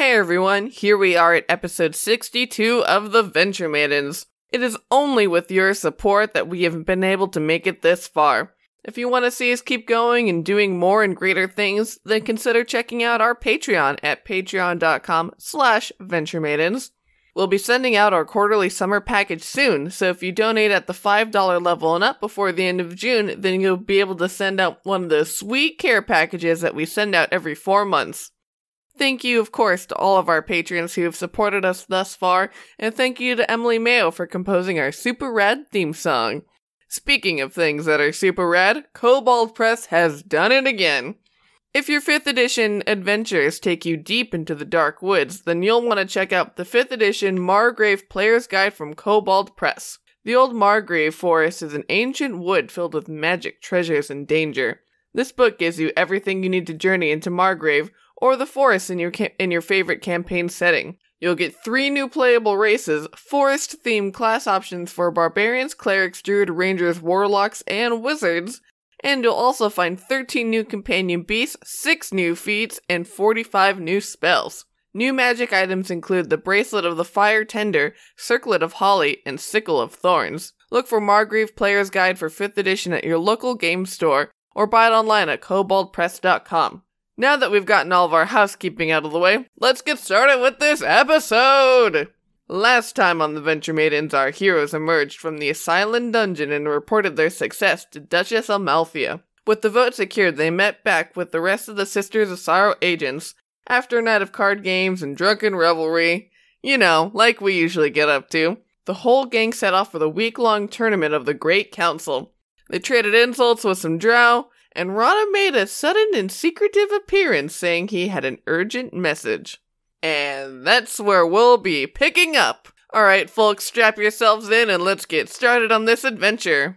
Hey everyone, here we are at episode 62 of The Venture Maidens. It is only with your support that we have been able to make it this far. If you want to see us keep going and doing more and greater things, then consider checking out our Patreon at patreon.com/venturemaidens. We'll be sending out our quarterly summer package soon, so if you donate at the $5 level and up before the end of June, then you'll be able to send out one of the sweet care packages that we send out every 4 months. Thank you, of course, to all of our patrons who have supported us thus far, and thank you to Emily Mayo for composing our super rad theme song. Speaking of things that are super rad, Kobold Press has done it again. If your 5th edition adventures take you deep into the dark woods, then you'll want to check out the 5th edition Margrave Player's Guide from Kobold Press. The old Margrave Forest is an ancient wood filled with magic, treasures, and danger. This book gives you everything you need to journey into Margrave, or the forest in your favorite campaign setting. You'll get 3 new playable races, forest-themed class options for barbarians, clerics, druid, rangers, warlocks, and wizards, and you'll also find 13 new companion beasts, 6 new feats, and 45 new spells. New magic items include the Bracelet of the Fire Tender, Circlet of Holly, and Sickle of Thorns. Look for Margrave Player's Guide for 5th edition at your local game store, or buy it online at koboldpress.com. Now that we've gotten all of our housekeeping out of the way, let's get started with this episode! Last time on The Venture Maidens, our heroes emerged from the Asylum dungeon and reported their success to Duchess Amalthea. With the vote secured, they met back with the rest of the Sisters of Sorrow agents, after a night of card games and drunken revelry. You know, like we usually get up to. The whole gang set off for the week-long tournament of the Great Council. They traded insults with some drow, and Rana made a sudden and secretive appearance saying he had an urgent message. And that's where we'll be picking up. Alright folks, strap yourselves in and let's get started on this adventure.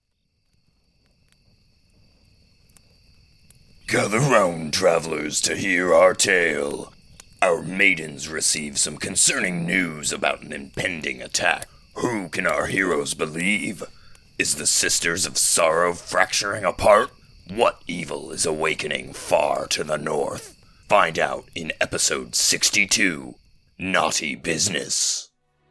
Gather round, travelers, to hear our tale. Our maidens receive some concerning news about an impending attack. Who can our heroes believe? Is the Sisters of Sorrow fracturing apart? What evil is awakening far to the north? Find out in episode 62, Naughty Business.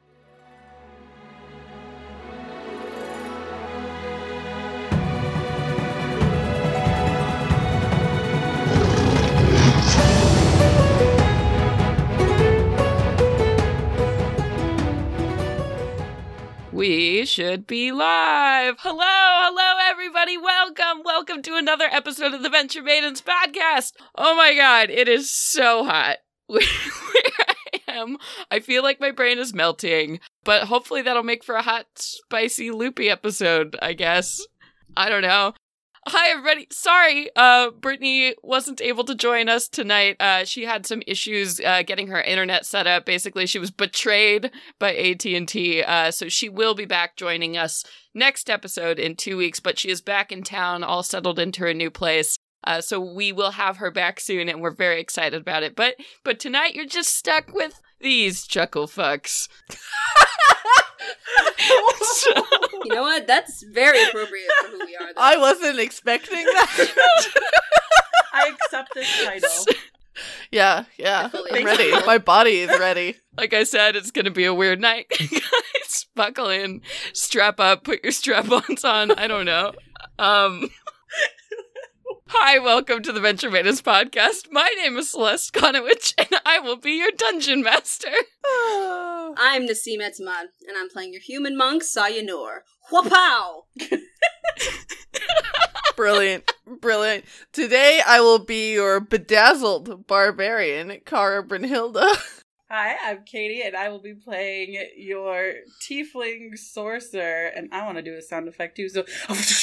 We should be live. Hello, everybody. Welcome to another episode of the Venture Maidens podcast. Oh my god, it is so hot where I am. I feel like my brain is melting, but hopefully that'll make for a hot, spicy, loopy episode, I guess. I don't know. Hi, everybody. Sorry, Brittany wasn't able to join us tonight. She had some issues getting her internet set up. Basically, she was betrayed by AT&T, so she will be back joining us next episode in 2 weeks, but she is back in town, all settled into her new place. So we will have her back soon, and we're very excited about it. But tonight, you're just stuck with these chuckle fucks. You know what? That's very appropriate for who we are. I wasn't expecting that. I accept this title. Yeah, I'm ready. My body is ready. Like I said, it's gonna be a weird night. Guys, buckle in, strap up, put your strap-ons on. I don't know. Hi, welcome to the Venture Maidens podcast. My name is Celeste Konowich, and I will be your dungeon master. I'm Nassim Etzman, and I'm playing your human monk, Sayanur. Whapow! Brilliant. Today I will be your bedazzled barbarian, Cara Brynhilda. Hi, I'm Katie, and I will be playing your tiefling sorcerer, and I want to do a sound effect too, so...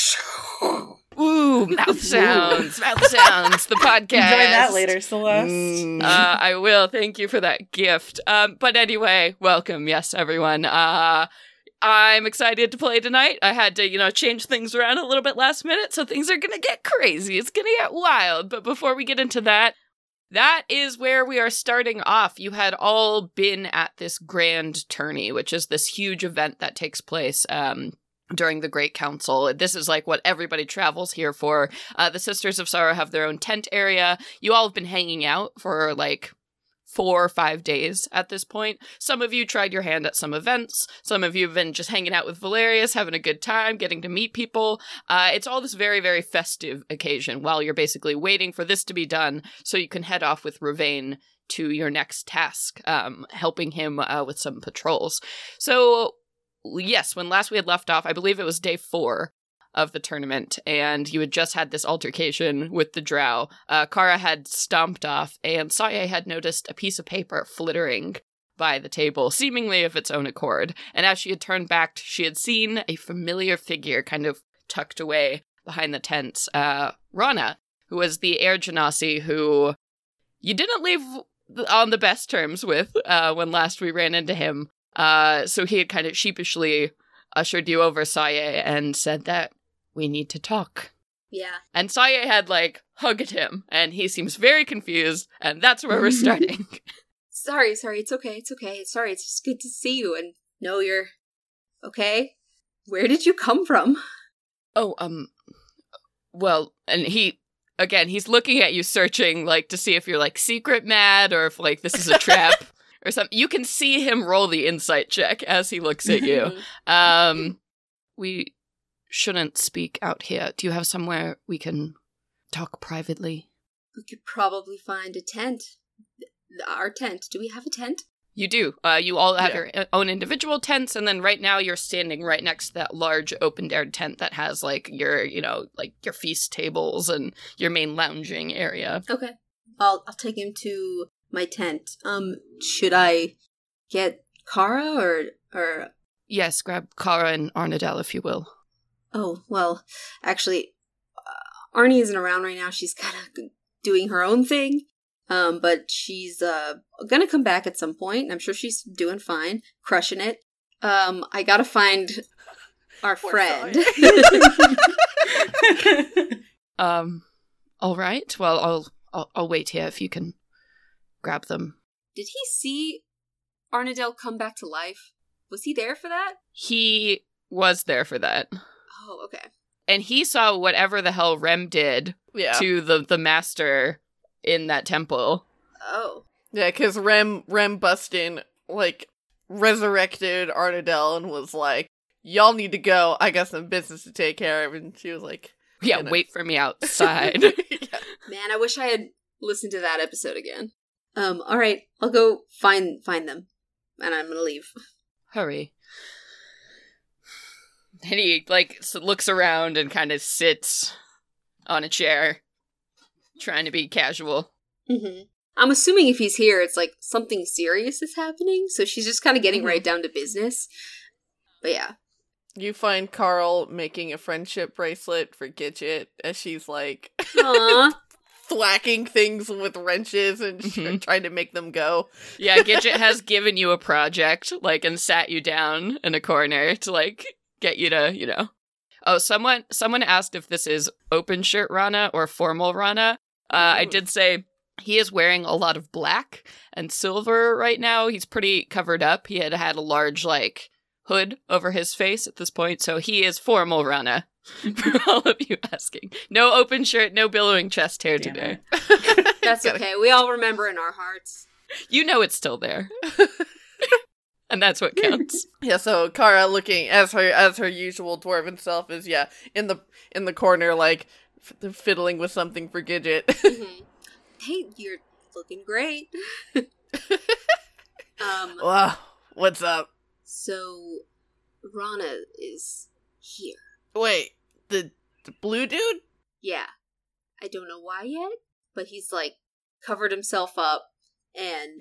Ooh, mouth sounds, the podcast. Enjoy that later, Celeste. I will, thank you for that gift. But anyway, welcome, yes, everyone. I'm excited to play tonight. I had to, change things around a little bit last minute, so things are gonna get crazy. It's gonna get wild. But before we get into that is where we are starting off. You had all been at this grand tourney, which is this huge event that takes place during the Great Council. This is like what everybody travels here for. The Sisters of Sorrow have their own tent area. You all have been hanging out for 4 or 5 days at this point. Some of you tried your hand at some events. Some of you have been just hanging out with Valerius, having a good time, getting to meet people. It's all this very, very festive occasion while you're basically waiting for this to be done so you can head off with Ravain to your next task, helping him with some patrols. So, yes, when last we had left off, I believe it was day 4 of the tournament, and you had just had this altercation with the drow. Kara had stomped off, and Saye had noticed a piece of paper flittering by the table, seemingly of its own accord. And as she had turned back, she had seen a familiar figure kind of tucked away behind the tent. Rana, who was the Air Genasi who you didn't leave on the best terms with when last we ran into him. So he had kind of sheepishly ushered you over, Saye, and said that we need to talk. Yeah. And Saye had, hugged him, and he seems very confused, and that's where we're starting. Sorry, it's okay. Sorry, it's just good to see you and know you're okay. Where did you come from? Oh, well, and he's looking at you searching, to see if you're, secret mad, or if, this is a trap, or something. You can see him roll the insight check as he looks at you. We shouldn't speak out here. Do you have somewhere we can talk privately? We could probably find a tent. Our tent. Do we have a tent? You do. You all have your own individual tents, and then right now you're standing right next to that large open-air tent that has, your feast tables and your main lounging area. Okay. I'll take him to my tent. Should I get Kara or... Yes, grab Kara and Arnadel, if you will. Oh, well, actually, Arnie isn't around right now. She's kind of doing her own thing. But she's gonna come back at some point. I'm sure she's doing fine, crushing it. I gotta find our friend. All right. Well, I'll wait here if you can grab them. Did he see Arnadel come back to life? Was he there for that? He was there for that. Oh, okay. And he saw whatever the hell Rem did to the master in that temple. Oh. Yeah, because Rem bust in, resurrected Arnadel and was like, y'all need to go. I got some business to take care of. And she was like... Yeah, wait for me outside. Yeah. Man, I wish I had listened to that episode again. All right. I'll go find them. And I'm gonna leave. Hurry. And he, looks around and kind of sits on a chair, trying to be casual. Mm-hmm. I'm assuming if he's here, it's something serious is happening, so she's just kind of getting right down to business. But yeah. You find Carl making a friendship bracelet for Gidget as she's Aww. thwacking things with wrenches and trying to make them go. Yeah, Gidget has given you a project, and sat you down in a corner to, get you to, Oh, someone asked if this is open shirt Rana or formal Rana. I did say he is wearing a lot of black and silver right now. He's pretty covered up. He had a large, hood over his face at this point, so he is formal Rana. For all of you asking. No open shirt, no billowing chest hair today. That's okay. We all remember in our hearts. You know it's still there. And that's what counts. Yeah, so Kara, looking as her usual dwarven self, is in the corner, fiddling with something for Gidget. Mm-hmm. Hey, you're looking great. Wow, what's up? So, Rana is here. Wait, the blue dude? Yeah, I don't know why yet, but he's covered himself up, and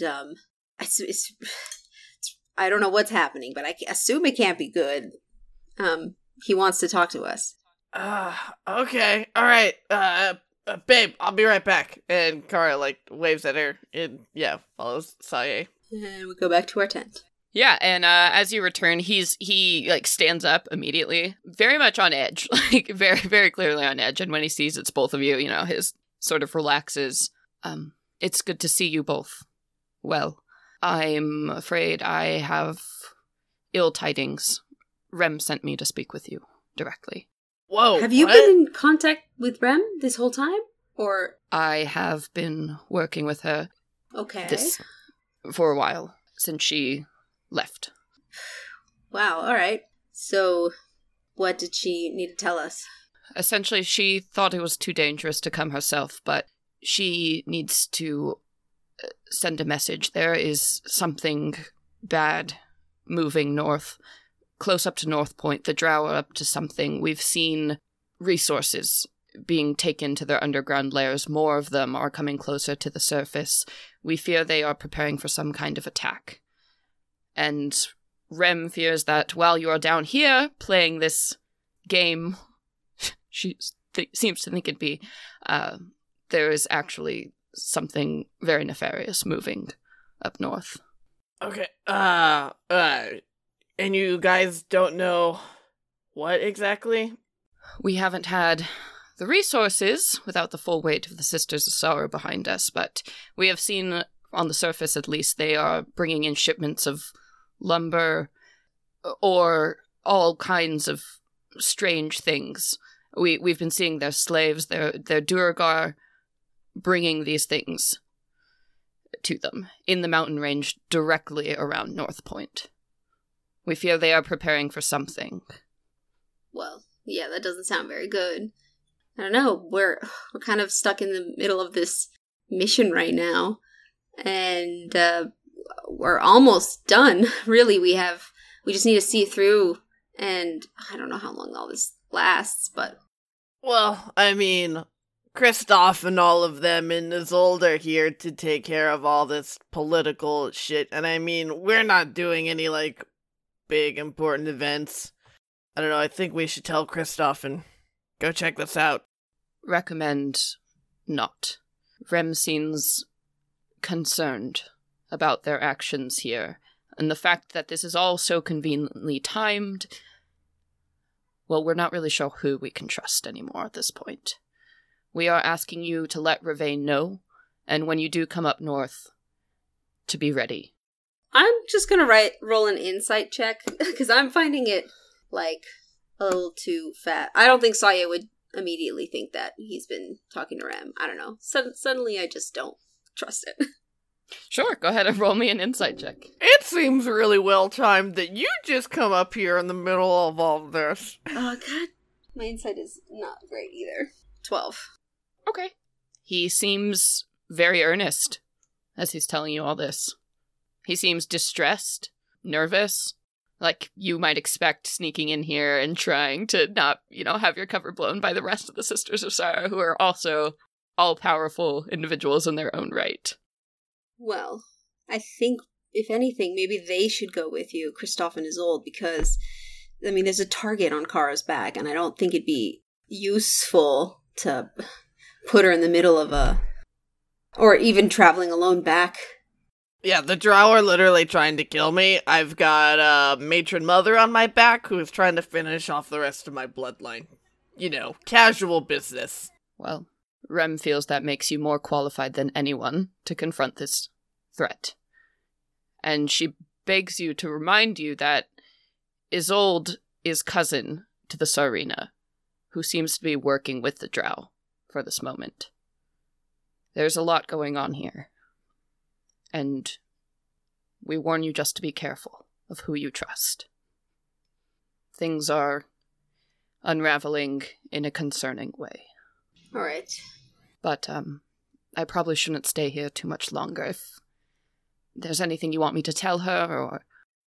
I don't know what's happening, but I assume it can't be good. He wants to talk to us. Okay. All right. Babe, I'll be right back. And Kara, waves at her and, follows Saye. And we go back to our tent. Yeah, and as you return, he stands up immediately, very much on edge, very, very clearly on edge. And when he sees it's both of you, his sort of relaxes. It's good to see you both. Well, I'm afraid I have ill tidings. Rem sent me to speak with you directly. Whoa. Have you been in contact with Rem this whole time? Or I have been working with her. Okay. for a while, since she left. Wow, alright. So, what did she need to tell us? Essentially, she thought it was too dangerous to come herself, but she needs to send a message. There is something bad moving north, close up to North Point. The Drow are up to something. We've seen resources being taken to their underground lairs. More of them are coming closer to the surface. We fear they are preparing for some kind of attack. And Rem fears that while you are down here playing this game, she seems to think it'd be, there is actually something very nefarious moving up north. Okay, and you guys don't know what exactly? We haven't had the resources without the full weight of the Sisters of Sorrow behind us, but we have seen, on the surface at least, they are bringing in shipments of lumber or all kinds of strange things. We've been seeing their slaves, their Duergar, bringing these things to them in the mountain range directly around North Point. We fear they are preparing for something. Well, yeah, that doesn't sound very good. I don't know, we're kind of stuck in the middle of this mission right now, and we're almost done. Really, we just need to see through, and I don't know how long all this lasts, but... Well, I mean, Kristoff and all of them and Isolde are here to take care of all this political shit, and I mean, we're not doing any, big important events. I don't know, I think we should tell Kristoff and go check this out. Recommend not. Rem seems concerned about their actions here, and the fact that this is all so conveniently timed, well, we're not really sure who we can trust anymore at this point. We are asking you to let Ravain know, and when you do come up north, to be ready. I'm just gonna roll an insight check, because I'm finding it, a little too fat. I don't think Saya would immediately think that he's been talking to Rem. I don't know. Suddenly I just don't trust it. Sure, go ahead and roll me an insight check. It seems really well timed that you just come up here in the middle of all this. Oh, God. My insight is not great either. 12. Okay. He seems very earnest as he's telling you all this. He seems distressed, nervous, like you might expect sneaking in here and trying to not, have your cover blown by the rest of the Sisters of Sorrow, who are also all-powerful individuals in their own right. Well, I think, if anything, maybe they should go with you, Kristoff and Isolde, because, there's a target on Kara's back, and I don't think it'd be useful to put her in the middle of or even traveling alone back. Yeah, the Drow are literally trying to kill me. I've got Matron Mother on my back who's trying to finish off the rest of my bloodline. Casual business. Well, Rem feels that makes you more qualified than anyone to confront this threat. And she begs you to remind you that Isolde is cousin to the Tsarina, who seems to be working with the Drow for this moment. There's a lot going on here. And we warn you just to be careful of who you trust. Things are unraveling in a concerning way. All right. But, I probably shouldn't stay here too much longer. If there's anything you want me to tell her, or...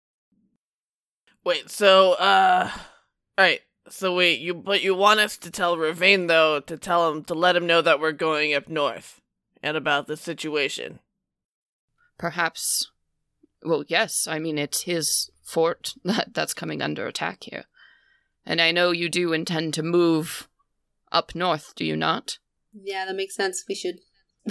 Wait, so, Alright, so wait, you want us to tell Ravain, though, to let him know that we're going up north, and about the situation. Perhaps... Well, yes, it's his fort that's coming under attack here. And I know you do intend to move up north, do you not? Yeah, that makes sense. We should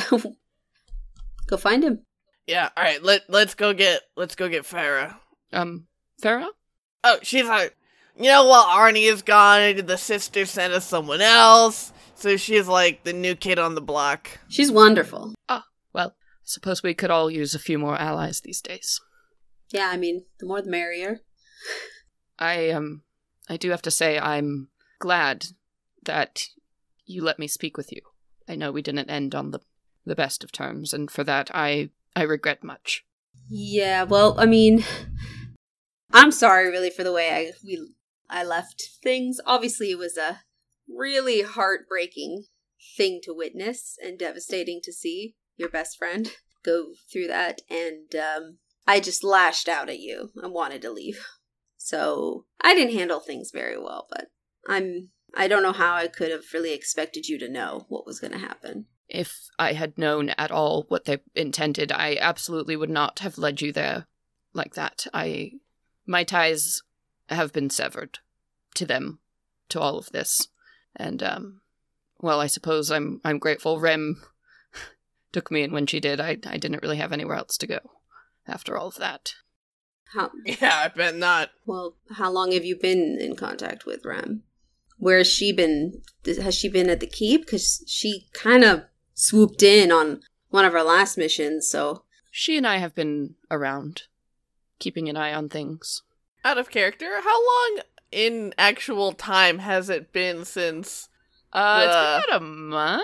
go find him. Yeah, alright, let's go get Farah. Farah? Oh, she's like, Arnie is gone, the sister sent us someone else, so she's like the new kid on the block. She's wonderful. Ah, well, I suppose we could all use a few more allies these days. Yeah, the more the merrier. I do have to say I'm glad that you let me speak with you. I know we didn't end on the best of terms, and for that I regret much. Yeah, well, I mean, I'm sorry really for the way I left things. Obviously, it was a really heartbreaking thing to witness and devastating to see your best friend go through that, and I just lashed out at you and wanted to leave. So I didn't handle things very well, but I don't know how I could have really expected you to know what was going to happen. If I had known at all what they intended, I absolutely would not have led you there like that. My ties have been severed to them, to all of this. And, well, I suppose I'm grateful Rem took me in when she did. I didn't really have anywhere else to go after all of that. Yeah, I bet not. Well, how long have you been in contact with Rem? Where has she been? Has she been at the keep? Because she kind of swooped in on one of our last missions, so... She and I have been around, keeping an eye on things. Out of character, how long in actual time has it been since... It's been about a month?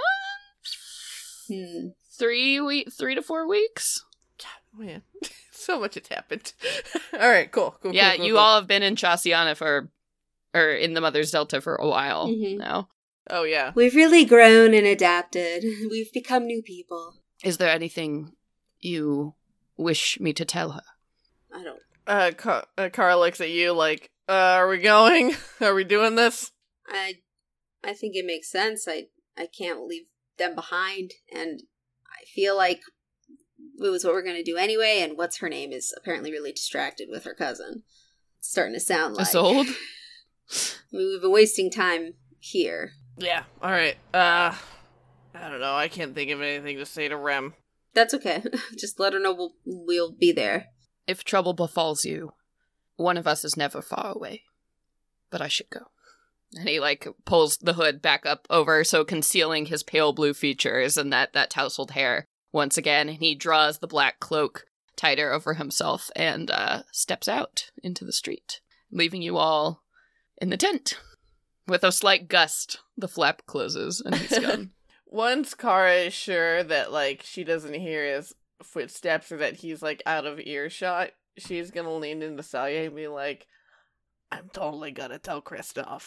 3 to 4 weeks? God, man, so much has happened. Alright, cool. Yeah, cool, you all have been in Chasiana or in the Mother's Delta for a while now. Oh, yeah. We've really grown and adapted. We've become new people. Is there anything you wish me to tell her? I don't... Kara looks at you like, are we going? Are we doing this? I think it makes sense. I can't leave them behind, and I feel like it was what we're going to do anyway, and what's her name is apparently really distracted with her cousin. It's starting to sound like... Isolde? We've been wasting time here. Yeah, alright. I don't know, I can't think of anything to say to Rem. That's okay. Just let her know we'll be there. If trouble befalls you, one of us is never far away. But I should go. And he, pulls the hood back up over, so concealing his pale blue features and that tousled hair once again, and he draws the black cloak tighter over himself and steps out into the street, leaving you all in the tent. With a slight gust, the flap closes, and he's gone. Once Kara is sure that, she doesn't hear his footsteps or that he's, out of earshot, she's gonna lean into Salya and be like, I'm totally gonna tell Kristoff.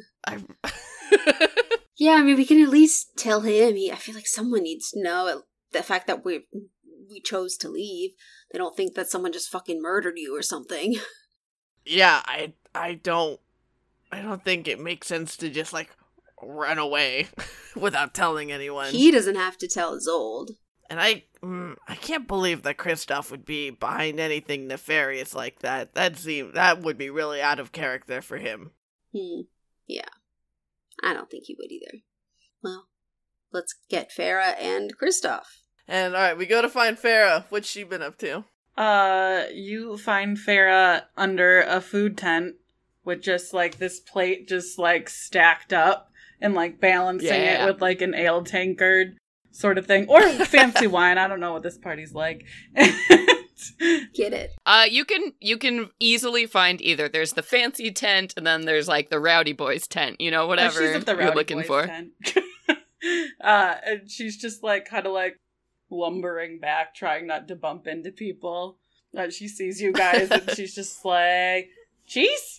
Yeah, I mean, we can at least tell him. I feel like someone needs to know the fact that we chose to leave. They don't think that someone just fucking murdered you or something. Yeah, I don't think it makes sense to just, run away without telling anyone. He doesn't have to tell Isolde. And I can't believe that Kristoff would be behind anything nefarious like that. That would be really out of character for him. Yeah. I don't think he would either. Well, let's get Farah and Kristoff. And alright, we go to find Farah. What's she been up to? You find Farah under a food tent with just, this plate just, stacked up and, balancing it with, an ale tankard sort of thing. Or fancy wine. I don't know what this party's like. Get it? You can easily find either. There's the fancy tent, and then there's, the rowdy boys tent. Whatever she's at the you're rowdy looking boys for. Tent. And she's just, kind of, lumbering back, trying not to bump into people. She sees you guys, and she's just like, cheese?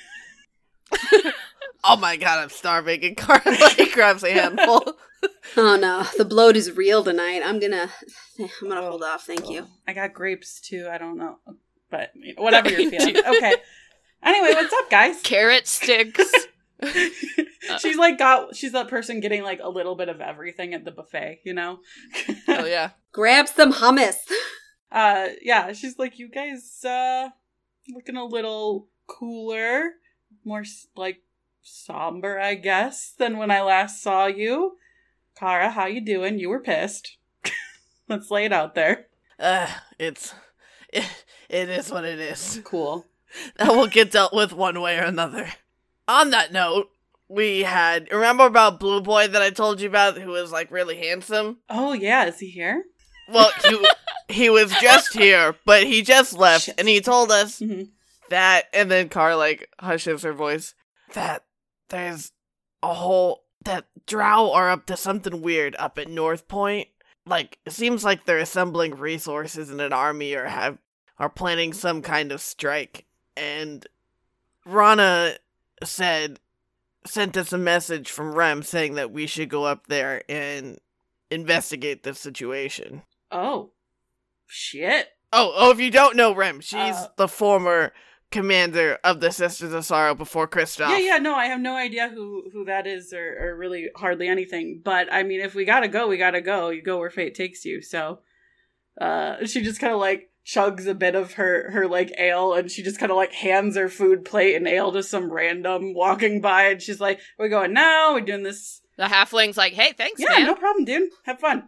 Oh my god, I'm starving. And Kara grabs a handful. Oh no, the bloat is real tonight. I'm gonna hold off, thank you. I got grapes too, I don't know. But whatever you're feeling. Okay. Anyway, what's up, guys? Carrot sticks. She's that person getting a little bit of everything at the buffet, Oh yeah. Grab some hummus. Yeah, she's like, you guys, looking a little cooler, more, somber, I guess, than when I last saw you. Kara, how you doing? You were pissed. Let's lay it out there. It is what it is. Cool. That will get dealt with one way or another. On that note, remember about Blue Boy that I told you about, who was, really handsome? Oh, yeah, is he here? Well, he was just here, but he just left, and he told us that, and then Kara, hushes her voice, that there's that Drow are up to something weird up at North Point, like, it seems like they're assembling resources in an army or are planning some kind of strike. And Rana sent us a message from Rem saying that we should go up there and investigate the situation. Oh. Shit. Oh, if you don't know Rem, she's the former commander of the Sisters of Sorrow before Kristoff. Yeah, no, I have no idea who that is or really hardly anything. But, I mean, if we gotta go, we gotta go. You go where fate takes you. So, she just kind of, like, chugs a bit of her like, ale, and she just kind of, like, hands her food plate and ale to some random walking by, and she's like, we're going now, we're doing this. The halfling's like, hey, thanks, Yeah, man. no problem, dude. Have fun.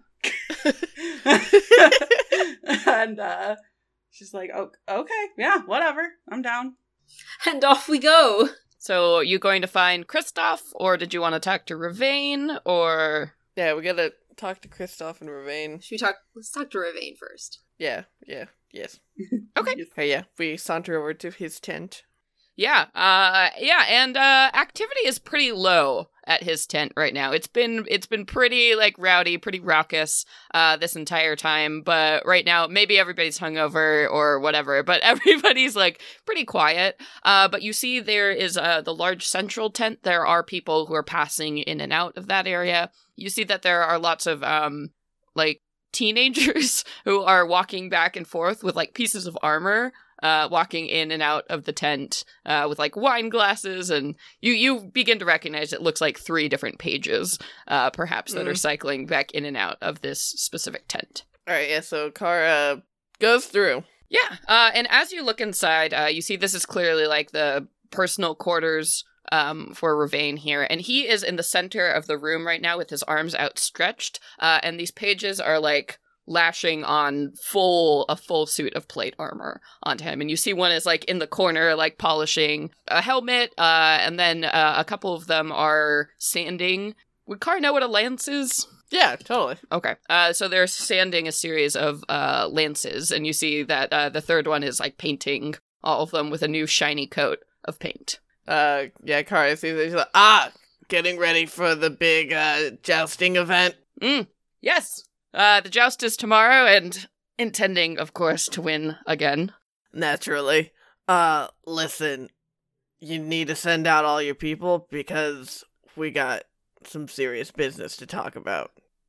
And she's like, oh, okay, yeah, whatever, I'm down. And off we go. So, you going to find Kristoff, or did you want to talk to Ravain, or... Yeah, we gotta talk to Kristoff and Ravain. Let's talk to Ravain first. Yes. Okay. Hey, yeah, we saunter over to his tent. Yeah, and activity is pretty low at his tent right now. It's been pretty, like, rowdy, pretty raucous this entire time, but right now, maybe everybody's hungover or whatever, but everybody's, like, pretty quiet. But you see there is the large central tent. There are people who are passing in and out of that area. You see that there are lots of, like, teenagers who are walking back and forth with, like, pieces of armor, walking in and out of the tent with, like, wine glasses, and you begin to recognize it looks like 3 different pages, perhaps, that are cycling back in and out of this specific tent. All right, yeah, so Kara goes through. Yeah, and as you look inside, you see this is clearly, like, the personal quarters for Ravain here, and he is in the center of the room right now with his arms outstretched, and these pages are, like, lashing on a full suit of plate armor onto him, and you see one is, like, in the corner, like, polishing a helmet, and then a couple of them are sanding. Would Car know what a lance is? Yeah, totally. Okay, so they're sanding a series of lances, and you see that the third one is, like, painting all of them with a new shiny coat of paint. Yeah, Kara sees it. She's like, getting ready for the big, jousting event. Yes. The joust is tomorrow, and intending, of course, to win again. Naturally. Listen, you need to send out all your people, because we got some serious business to talk about.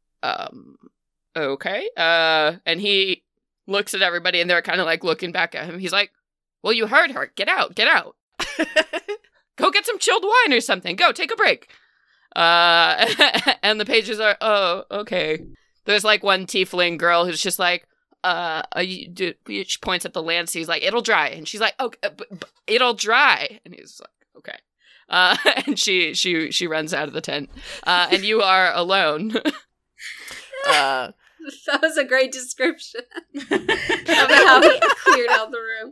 Okay. And he looks at everybody, and they're kind of, like, looking back at him. He's like, well, you heard her. Get out. Go get some chilled wine or something. Go, take a break. And the pages are, oh, okay. There's, like, one tiefling girl who's just like, she points at the lance. He's like, it'll dry. And she's like, okay, it'll dry. And he's like, okay. And she runs out of the tent. And you are alone. That was a great description of how we cleared out the room.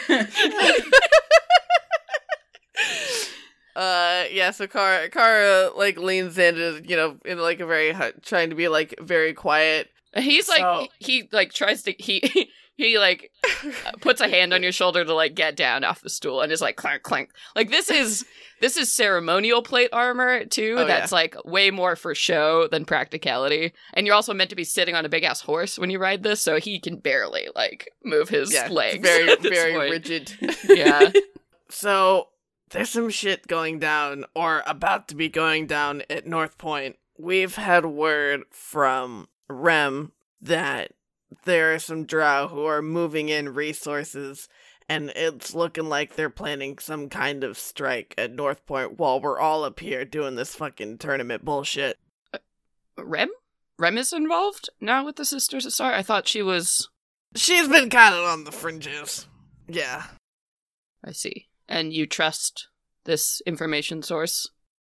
Yeah, so Kara, like, leans in, in, like, a very, trying to be, like, very quiet. He's, like, he, like, tries to, he, like, puts a hand on your shoulder to, like, get down off the stool, and is like, clank, clank. Like, this is ceremonial plate armor, too, that's, like, way more for show than practicality. And you're also meant to be sitting on a big-ass horse when you ride this, so he can barely, like, move his legs. Very, very rigid. Yeah. So, there's some shit going down, or about to be going down at North Point. We've had word from Rem that there are some drow who are moving in resources, and it's looking like they're planning some kind of strike at North Point while we're all up here doing this fucking tournament bullshit. Rem? Rem is involved now with the Sisters of Sorrow? I thought she was... She's been kind of on the fringes. Yeah. I see. And you trust this information source?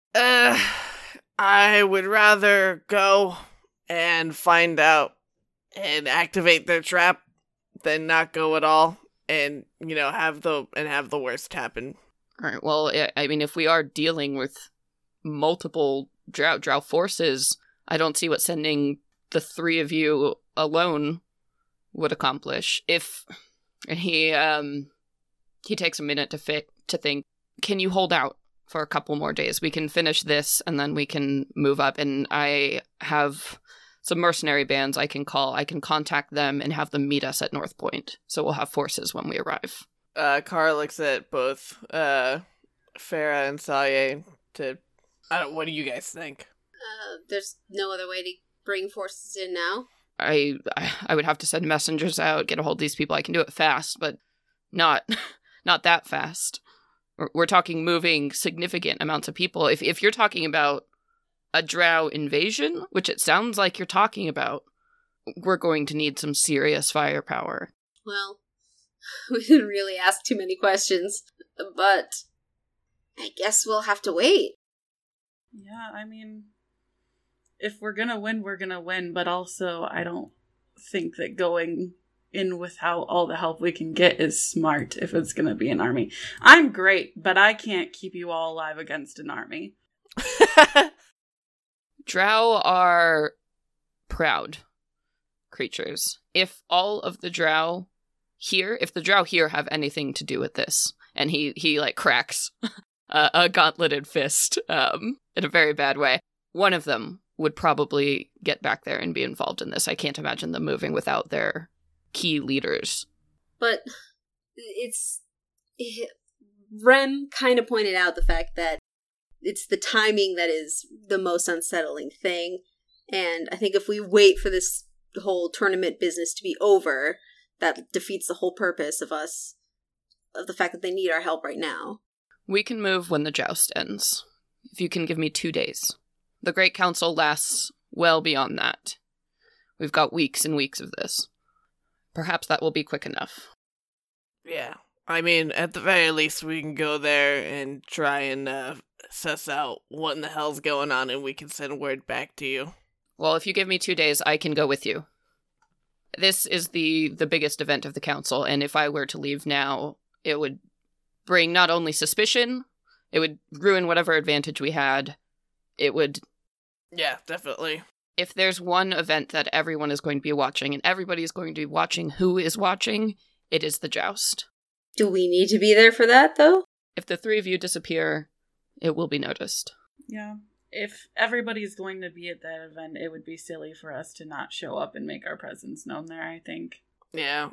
I would rather go and find out and activate their trap than not go at all and, have the worst happen. Alright, well, I mean, if we are dealing with multiple drow forces, I don't see what sending the 3 of you alone would accomplish. And he takes a minute to think, can you hold out for a couple more days? We can finish this, and then we can move up, and I have some mercenary bands I can call. I can contact them and have them meet us at North Point. So we'll have forces when we arrive. Kara looks at both Farah and Saye what do you guys think? There's no other way to bring forces in now. I would have to send messengers out, get a hold of these people. I can do it fast, but not that fast. We're talking moving significant amounts of people. If you're talking about a drow invasion, which it sounds like you're talking about, we're going to need some serious firepower. Well, we didn't really ask too many questions, but I guess we'll have to wait. Yeah, I mean, if we're gonna win, we're gonna win, but also I don't think that going in without all the help we can get is smart if it's gonna be an army. I'm great, but I can't keep you all alive against an army. Drow are proud creatures. If all of the drow here, if the drow here have anything to do with this, and he like cracks a gauntleted fist in a very bad way, one of them would probably get back there and be involved in this. I can't imagine them moving without their key leaders. But Rem kind of pointed out the fact that it's the timing that is the most unsettling thing. And I think if we wait for this whole tournament business to be over, that defeats the whole purpose of the fact that they need our help right now. We can move when the joust ends. If you can give me 2 days. The Great Council lasts well beyond that. We've got weeks and weeks of this. Perhaps that will be quick enough. Yeah. I mean, at the very least, we can go there and try and suss out what in the hell's going on, and we can send word back to you. Well, if you give me 2 days, I can go with you. This is the biggest event of the council, and if I were to leave now, it would bring not only suspicion, it would ruin whatever advantage we had. It would... Yeah, definitely. If there's one event that everyone is going to be watching, and everybody is going to be watching who is watching, it is the joust. Do we need to be there for that, though? If the 3 of you disappear, it will be noticed. Yeah. If everybody's going to be at that event, it would be silly for us to not show up and make our presence known there, I think. Yeah.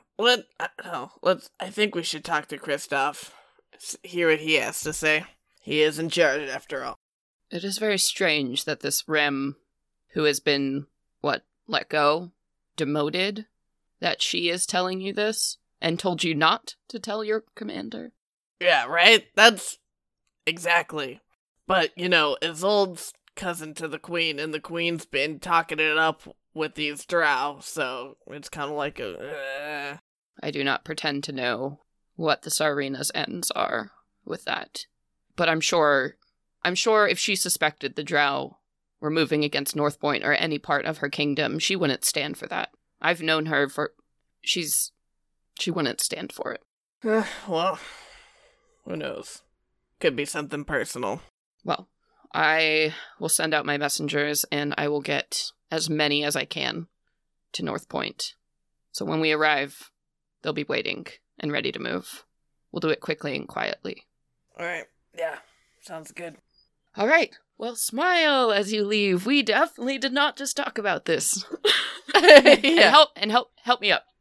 I think we should talk to Kristoff. Hear what he has to say. He is in charge, after all. It is very strange that this Rem, who has been, let go, demoted, that she is telling you this, and told you not to tell your commander. Yeah, right? That's... Exactly. But, Isolde's cousin to the queen, and the queen's been talking it up with these drow, so it's kind of like a... I do not pretend to know what the Tsarina's ends are with that. But I'm sure if she suspected the drow were moving against North Point or any part of her kingdom, she wouldn't stand for that. I've known her for... She wouldn't stand for it. Well, who knows? Could be something personal. Well, I will send out my messengers, and I will get as many as I can to North Point. So when we arrive, they'll be waiting and ready to move. We'll do it quickly and quietly. All right. Yeah, sounds good. All right. Well, smile as you leave. We definitely did not just talk about this. Yeah. And help me up.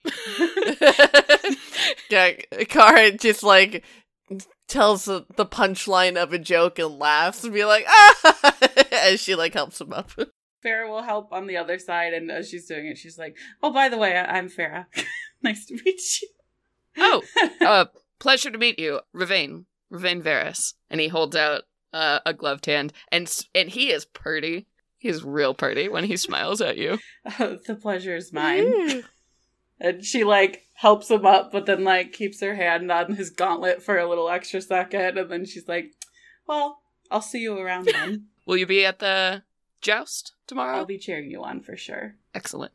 Yeah, Kara just tells the punchline of a joke and laughs and be like, ah, as she helps him up. Farah will help on the other side, and as she's doing it, she's like, oh, by the way, I'm Farah. Nice to meet you. Oh, pleasure to meet you. Ravain Varys. And he holds out a gloved hand, and he is pretty. He is real pretty when he smiles at you. Oh, the pleasure is mine. And she helps him up, but then keeps her hand on his gauntlet for a little extra second, and then she's like, well, I'll see you around then. Will you be at the joust tomorrow? I'll be cheering you on for sure. Excellent.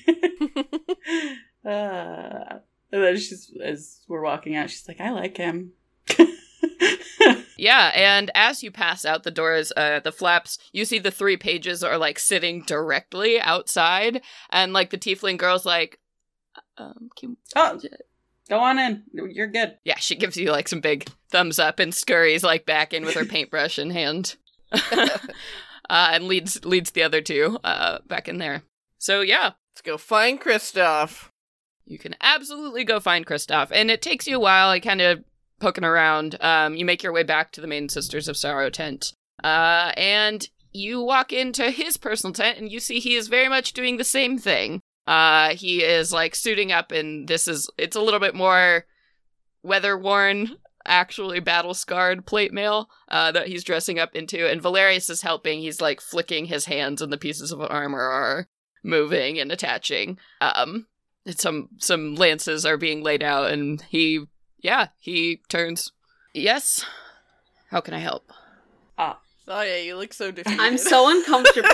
And then as we're walking out, she's like, I like him. Yeah, and as you pass out the doors, the flaps, you see the 3 pages are sitting directly outside, and the tiefling girl's go on in. You're good. Yeah, she gives you some big thumbs up and scurries back in with her paintbrush in hand, and leads the other 2 back in there. So yeah, Let's go find Kristoff. you can absolutely go find Kristoff. And it takes you a while, like kind of poking around. You make your way back to the Maiden Sisters of Sorrow tent. And you walk into his personal tent and you see he is very much doing the same thing. He is like suiting up, and it's a little bit more weather-worn, actually battle-scarred plate mail that he's dressing up into. And Valerius is helping. He's like flicking his hands, and the pieces of armor are moving and attaching. Some lances are being laid out, and he turns. Yes? How can I help? Oh yeah, you look so defeated. I'm so uncomfortable.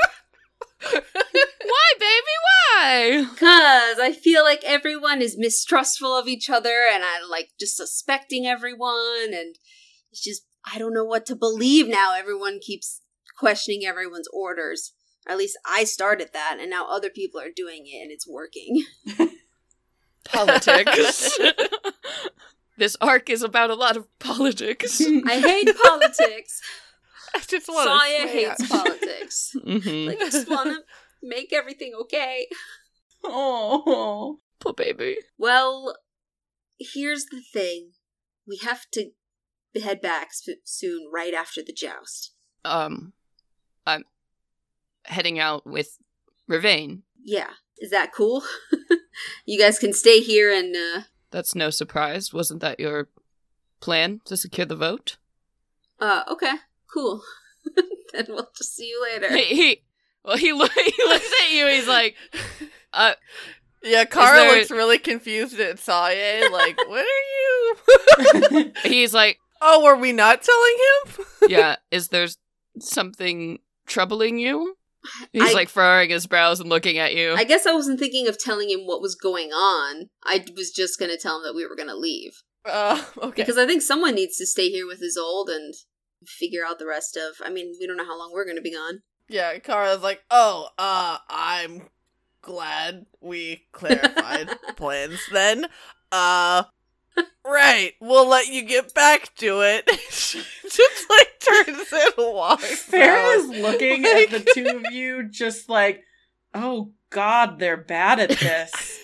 Why, baby? Why? Because I feel like everyone is mistrustful of each other, and I like just suspecting everyone, and it's just, I don't know what to believe now. Everyone keeps questioning everyone's orders. Or at least I started that, and now other people are doing it, and it's working. Politics. This arc is about a lot of politics. I hate politics. I just want Saya to hates politics. Mm-hmm. Like, I just want to make everything okay. Oh. Poor baby. Well, here's the thing. We have to head back soon, right after the joust. I'm heading out with Ravain. Yeah. Is that cool? You guys can stay here and, That's no surprise. Wasn't that your plan to secure the vote? okay. Cool. Then we'll just see you later. He looks at you. He's like, Yeah, Kara there- looks really confused at Saya. Like, what are you? he's like, Oh, were we not telling him? yeah. Is there something troubling you? He's like furrowing his brows and looking at you. I guess I wasn't thinking of telling him what was going on. I was just going to tell him that we were going to leave. Okay. Because I think someone needs to stay here with Isolde and figure out the rest of... I mean, we don't know how long we're going to be gone. Yeah, Kara's like, oh, I'm glad we clarified plans then. Right, we'll let you get back to it. She just, like, turns and walks Farrah out. is looking at the two of you just like, oh god, they're bad at this.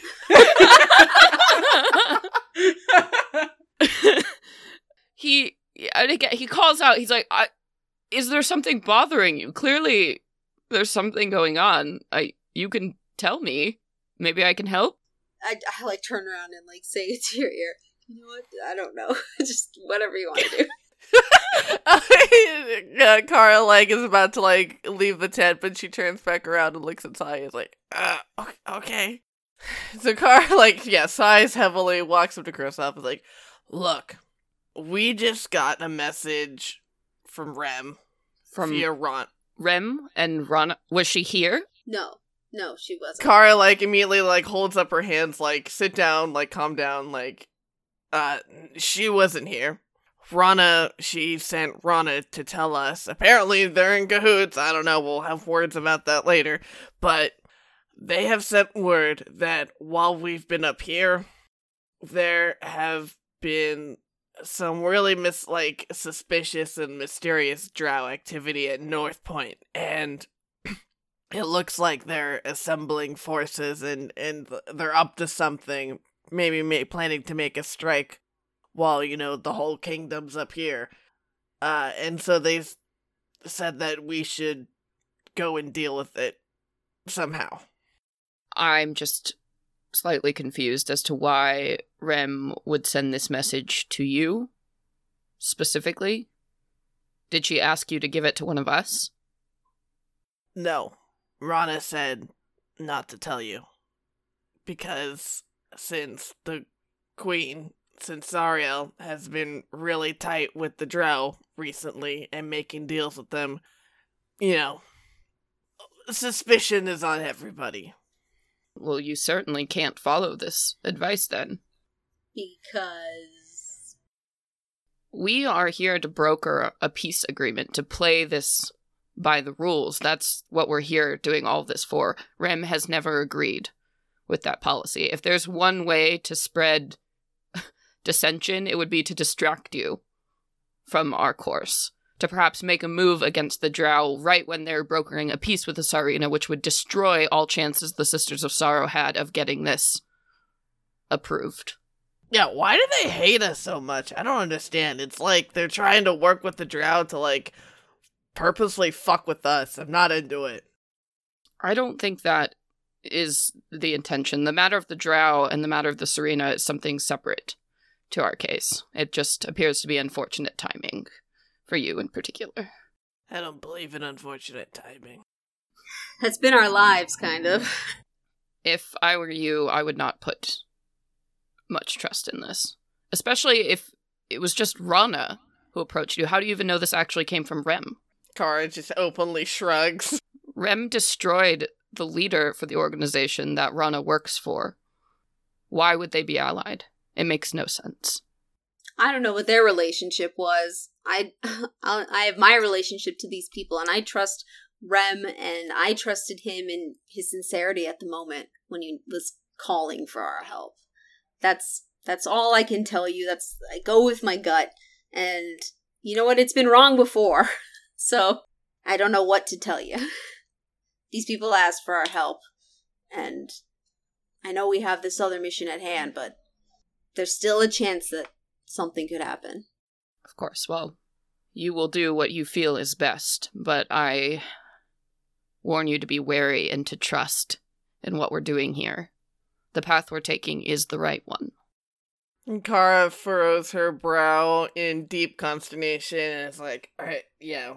He calls out. He's like, "Is there something bothering you? Clearly, there's something going on. You can tell me. Maybe I can help." I like turn around and like say it to your ear. You know what? I don't know. Just whatever you want to do. Kara, like, is about to, like, leave the tent, but she turns back around and looks at Sai and is like, okay. So Kara, like, yeah, sighs heavily, walks up to Kristoff and is like, look, we just got a message from Rem. From via Ron. Rem and Ron. Was she here? No, she wasn't. Kara, like, immediately, like, holds up her hands, like, sit down, like, calm down, like, she wasn't here. Rana, she sent Rana to tell us. Apparently, they're in cahoots. I don't know, we'll have words about that later. But they have sent word that while we've been up here, there have been some really suspicious and mysterious drow activity at North Point. And it looks like they're assembling forces and they're up to something. Maybe planning to make a strike while, the whole kingdom's up here. And so they said that we should go and deal with it somehow. I'm just slightly confused as to why Rem would send this message to you, specifically. Did she ask you to give it to one of us? No. Rana said not to tell you. Because since the Queen, since Zariel, has been really tight with the Drow recently and making deals with them, suspicion is on everybody. Well, you certainly can't follow this advice then. Because... We are here to broker a peace agreement, to play this by the rules. That's what we're here doing all this for. Rem has never agreed with that policy. If there's one way to spread dissension, it would be to distract you from our course, to perhaps make a move against the Drow right when they're brokering a peace with the Sarina, which would destroy all chances the Sisters of Sorrow had of getting this approved. Yeah, why do they hate us so much? I don't understand. It's like they're trying to work with the Drow to, like, purposely fuck with us. I'm not into it. I don't think that is the intention. The matter of the Drow and the matter of the Sarina is something separate to our case. It just appears to be unfortunate timing for you in particular. I don't believe in unfortunate timing. That's been our lives, kind of. If I were you, I would not put much trust in this. Especially if it was just Rana who approached you. How do you even know this actually came from Rem? Kara just openly shrugs. Rem destroyed the leader for the organization that Rana works for. Why would they be allied? It makes no sense. I don't know what their relationship was. I have my relationship to these people, and I trust Rem, and I trusted him in his sincerity at the moment when he was calling for our help. That's all I can tell you. I go with my gut, and you know what? It's been wrong before, so I don't know what to tell you. These people asked for our help, and I know we have this other mission at hand, but there's still a chance that something could happen. Of course, well, you will do what you feel is best, but I warn you to be wary and to trust in what we're doing here. The path we're taking is the right one. And Kara furrows her brow in deep consternation and is like, alright, yeah,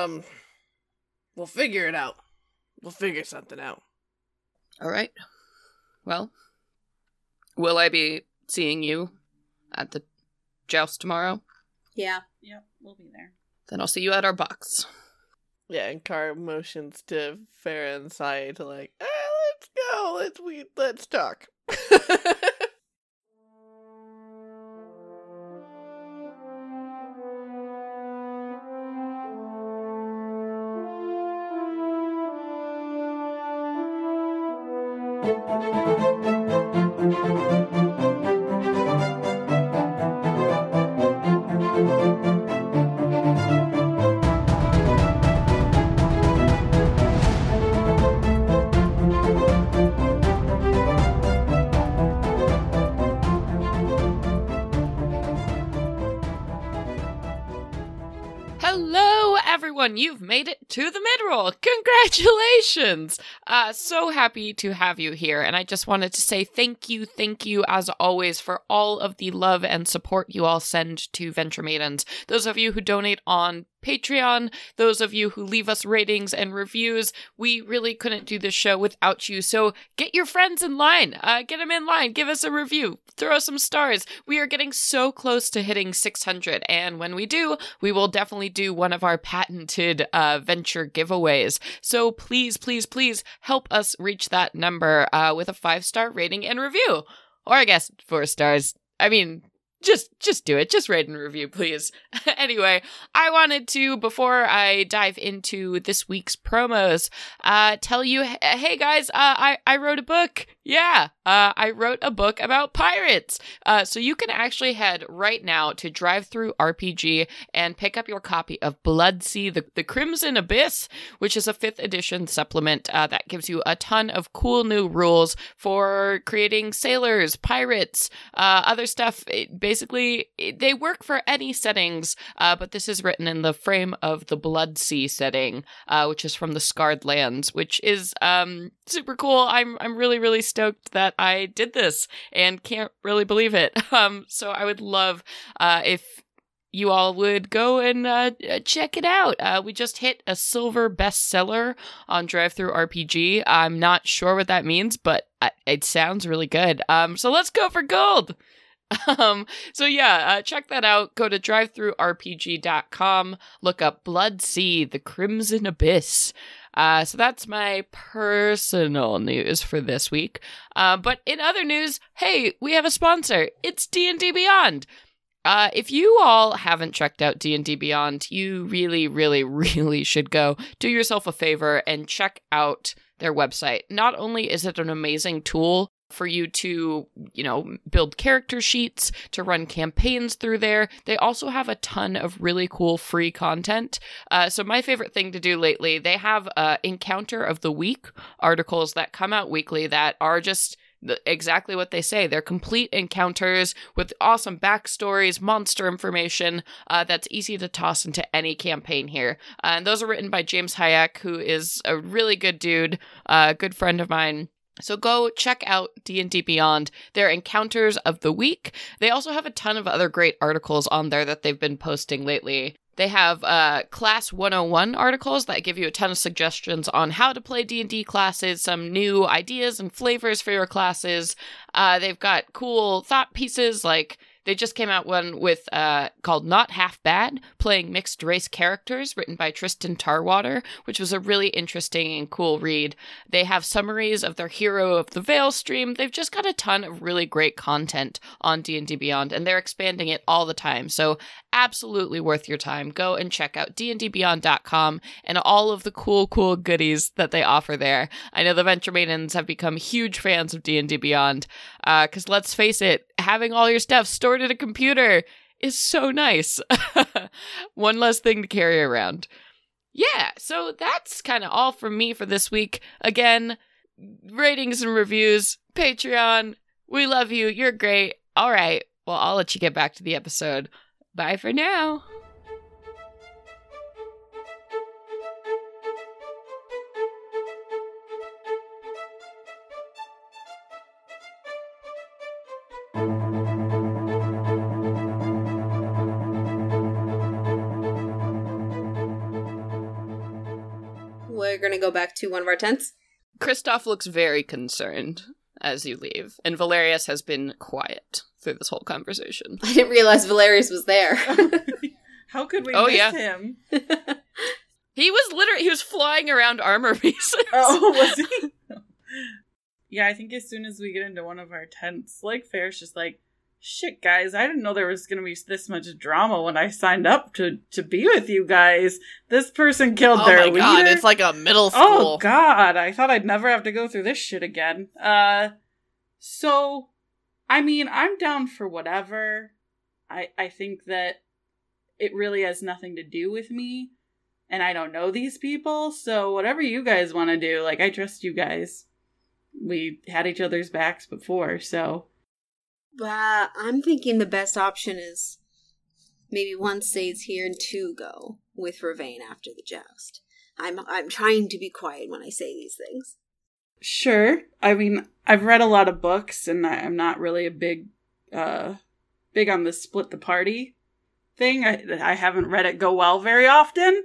we'll figure it out. We'll figure something out. Alright. Well, will I be seeing you at the joust tomorrow? Yeah. Yep, we'll be there. Then I'll see you at our box. Yeah, and Kara motions to Farah and Sai to like, let's go, let's talk. Hello, everyone! You've made it to the mid-roll! Congratulations! So happy to have you here, and I just wanted to say thank you, as always, for all of the love and support you all send to Venture Maidens. Those of you who donate on Patreon, those of you who leave us ratings and reviews, we really couldn't do this show without you, so get your friends in line, get them in line, give us a review, throw us some stars. We are getting so close to hitting 600, and when we do, we will definitely do one of our patented Venture giveaways. So please, please, please help us reach that number with a 5-star rating and review. Or I guess 4 stars. I mean, just do it. Just rate and review, please. Anyway, I wanted to, before I dive into this week's promos, tell you, hey guys, I wrote a book. Yeah, I wrote a book about pirates. So you can actually head right now to DriveThruRPG and pick up your copy of Bloodsea, the Crimson Abyss, which is a 5th edition supplement that gives you a ton of cool new rules for creating sailors, pirates, other stuff. Basically, they work for any settings, but this is written in the frame of the Bloodsea setting, which is from the Scarred Lands, which is super cool. I'm really, really stoked that I did this and can't really believe it. So I would love if you all would go and check it out. We just hit a silver bestseller on DriveThruRPG. I'm not sure what that means, but it sounds really good. So let's go for gold. So yeah, check that out. Go to drivethrurpg.com, look up Bloodsea, the Crimson Abyss. So that's my personal news for this week. But in other news, hey, we have a sponsor. It's D&D Beyond. If you all haven't checked out D&D Beyond, you really, really, really should go. Do yourself a favor and check out their website. Not only is it an amazing tool for you to, build character sheets, to run campaigns through there. They also have a ton of really cool free content. So my favorite thing to do lately, they have Encounter of the Week articles that come out weekly that are just exactly what they say. They're complete encounters with awesome backstories, monster information that's easy to toss into any campaign here. And those are written by James Hayek, who is a really good dude, a good friend of mine. So go check out D&D Beyond, their Encounters of the Week. They also have a ton of other great articles on there that they've been posting lately. They have Class 101 articles that give you a ton of suggestions on how to play D&D classes, some new ideas and flavors for your classes. They've got cool thought pieces, like they just came out one with called Not Half Bad, playing mixed race characters, written by Tristan Tarwater, which was a really interesting and cool read. They have summaries of their Hero of the Veil stream. They've just got a ton of really great content on D&D Beyond, and they're expanding it all the time. So absolutely worth your time. Go and check out dndbeyond.com and all of the cool goodies that they offer there. I know the Venture Maidens have become huge fans of D&D Beyond, because let's face it, having all your stuff stored in a computer is so nice. One less thing to carry around. Yeah, so that's kind of all from me for this week. Again, ratings and reviews, Patreon, we love you, you're great. All right, well, I'll let you get back to the episode. Bye for now. We're gonna go back to one of our tents. Kristoff looks very concerned as you leave, and Valerius has been quiet through this whole conversation. I didn't realize Valerius was there. How could we miss him? He was flying around armor pieces. Oh, was he? Yeah, I think as soon as we get into one of our tents, like, Fair's just like, shit, guys, I didn't know there was going to be this much drama when I signed up to be with you guys. This person killed their leader. Oh my god, it's like a middle school. Oh god, I thought I'd never have to go through this shit again. So, I mean, I'm down for whatever. I think that it really has nothing to do with me, and I don't know these people, so whatever you guys want to do, like, I trust you guys. We had each other's backs before, so... I'm thinking the best option is maybe one stays here and two go with Ravane after the joust. I'm trying to be quiet when I say these things. Sure. I mean, I've read a lot of books, and I'm not really a big on the split the party thing. I haven't read it go well very often.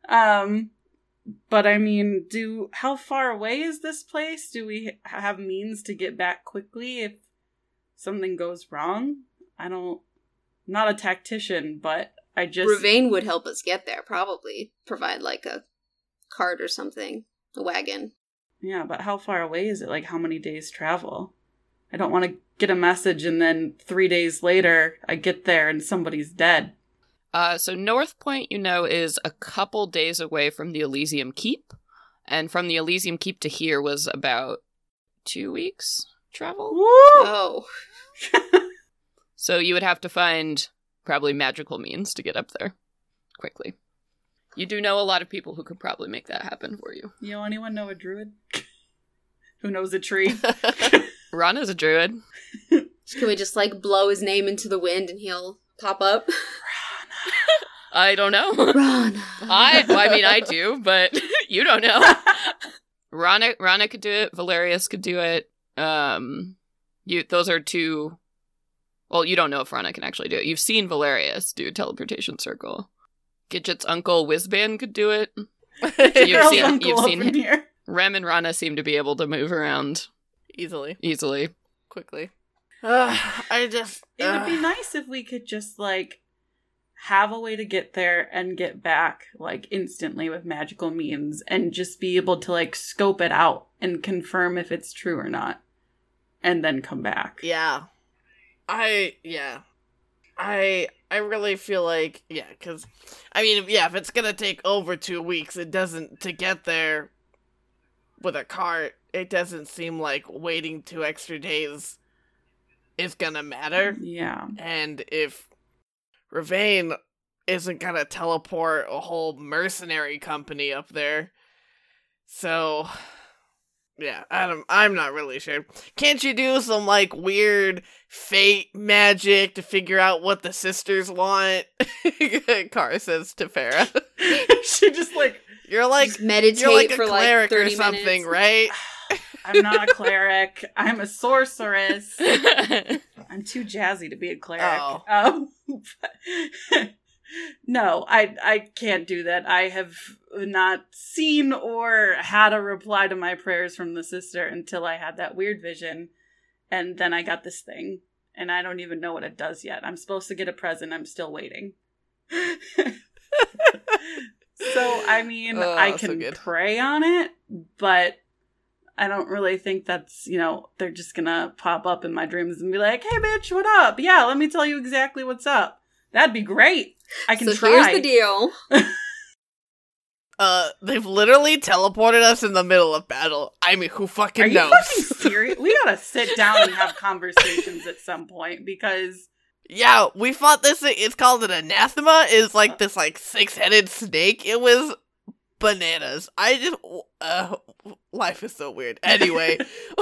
But I mean, how far away is this place? Do we have means to get back quickly if something goes wrong? I'm not a tactician, but I just... Ravane would help us get there, probably. Provide, like, a cart or something. A wagon. Yeah, but how far away is it? Like, how many days travel? I don't want to get a message and then 3 days later, I get there and somebody's dead. So North Point, is a couple days away from the Elysium Keep. And from the Elysium Keep to here was about 2 weeks travel. Woo! Oh. So you would have to find probably magical means to get up there quickly. You do know a lot of people who could probably make that happen for you. You know anyone know a druid? Who knows a tree? Ron is a druid. Can we just, like, blow his name into the wind and he'll pop up? I don't know. Rana. I mean, I do, but you don't know. Rana could do it. Valerius could do it. Those are two... Well, you don't know if Rana can actually do it. You've seen Valerius do a teleportation circle. Gidget's uncle Whizban could do it. You've seen him. Here. Rem and Rana seem to be able to move around Easily. Quickly. It would be nice if we could just, like, have a way to get there and get back, like, instantly with magical means, and just be able to, like, scope it out and confirm if it's true or not, and then come back. Yeah. I really feel like, because, I mean, if it's gonna take over 2 weeks, to get there, with a cart, it doesn't seem like waiting 2 extra days is gonna matter. Yeah. And if Ravain isn't gonna teleport a whole mercenary company up there, so yeah, I'm not really sure. Can't you do some like weird fate magic to figure out what the sisters want? Kara says to Farah. She just like You're like Just meditate you're like a for cleric like 30 or something, minutes. right? I'm not a cleric. I'm a sorceress. I'm too jazzy to be a cleric. Oh. But- no, I can't do that. I have not seen or had a reply to my prayers from the sister until I had that weird vision. And then I got this thing. And I don't even know what it does yet. I'm supposed to get a present. I'm still waiting. So, I mean, Oh, I so can good. pray on it, but I don't really think that's, they're just gonna pop up in my dreams and be like, hey, bitch, what up? Yeah, let me tell you exactly what's up. That'd be great. I can So try. here's the deal. They've literally teleported us in the middle of battle. I mean, who fucking Are you knows? fucking serious? We gotta sit down and have conversations at some point because Yeah, we fought this thing. It's called an anathema. It's like this like 6-headed snake. It was bananas. I just life is so weird. Anyway,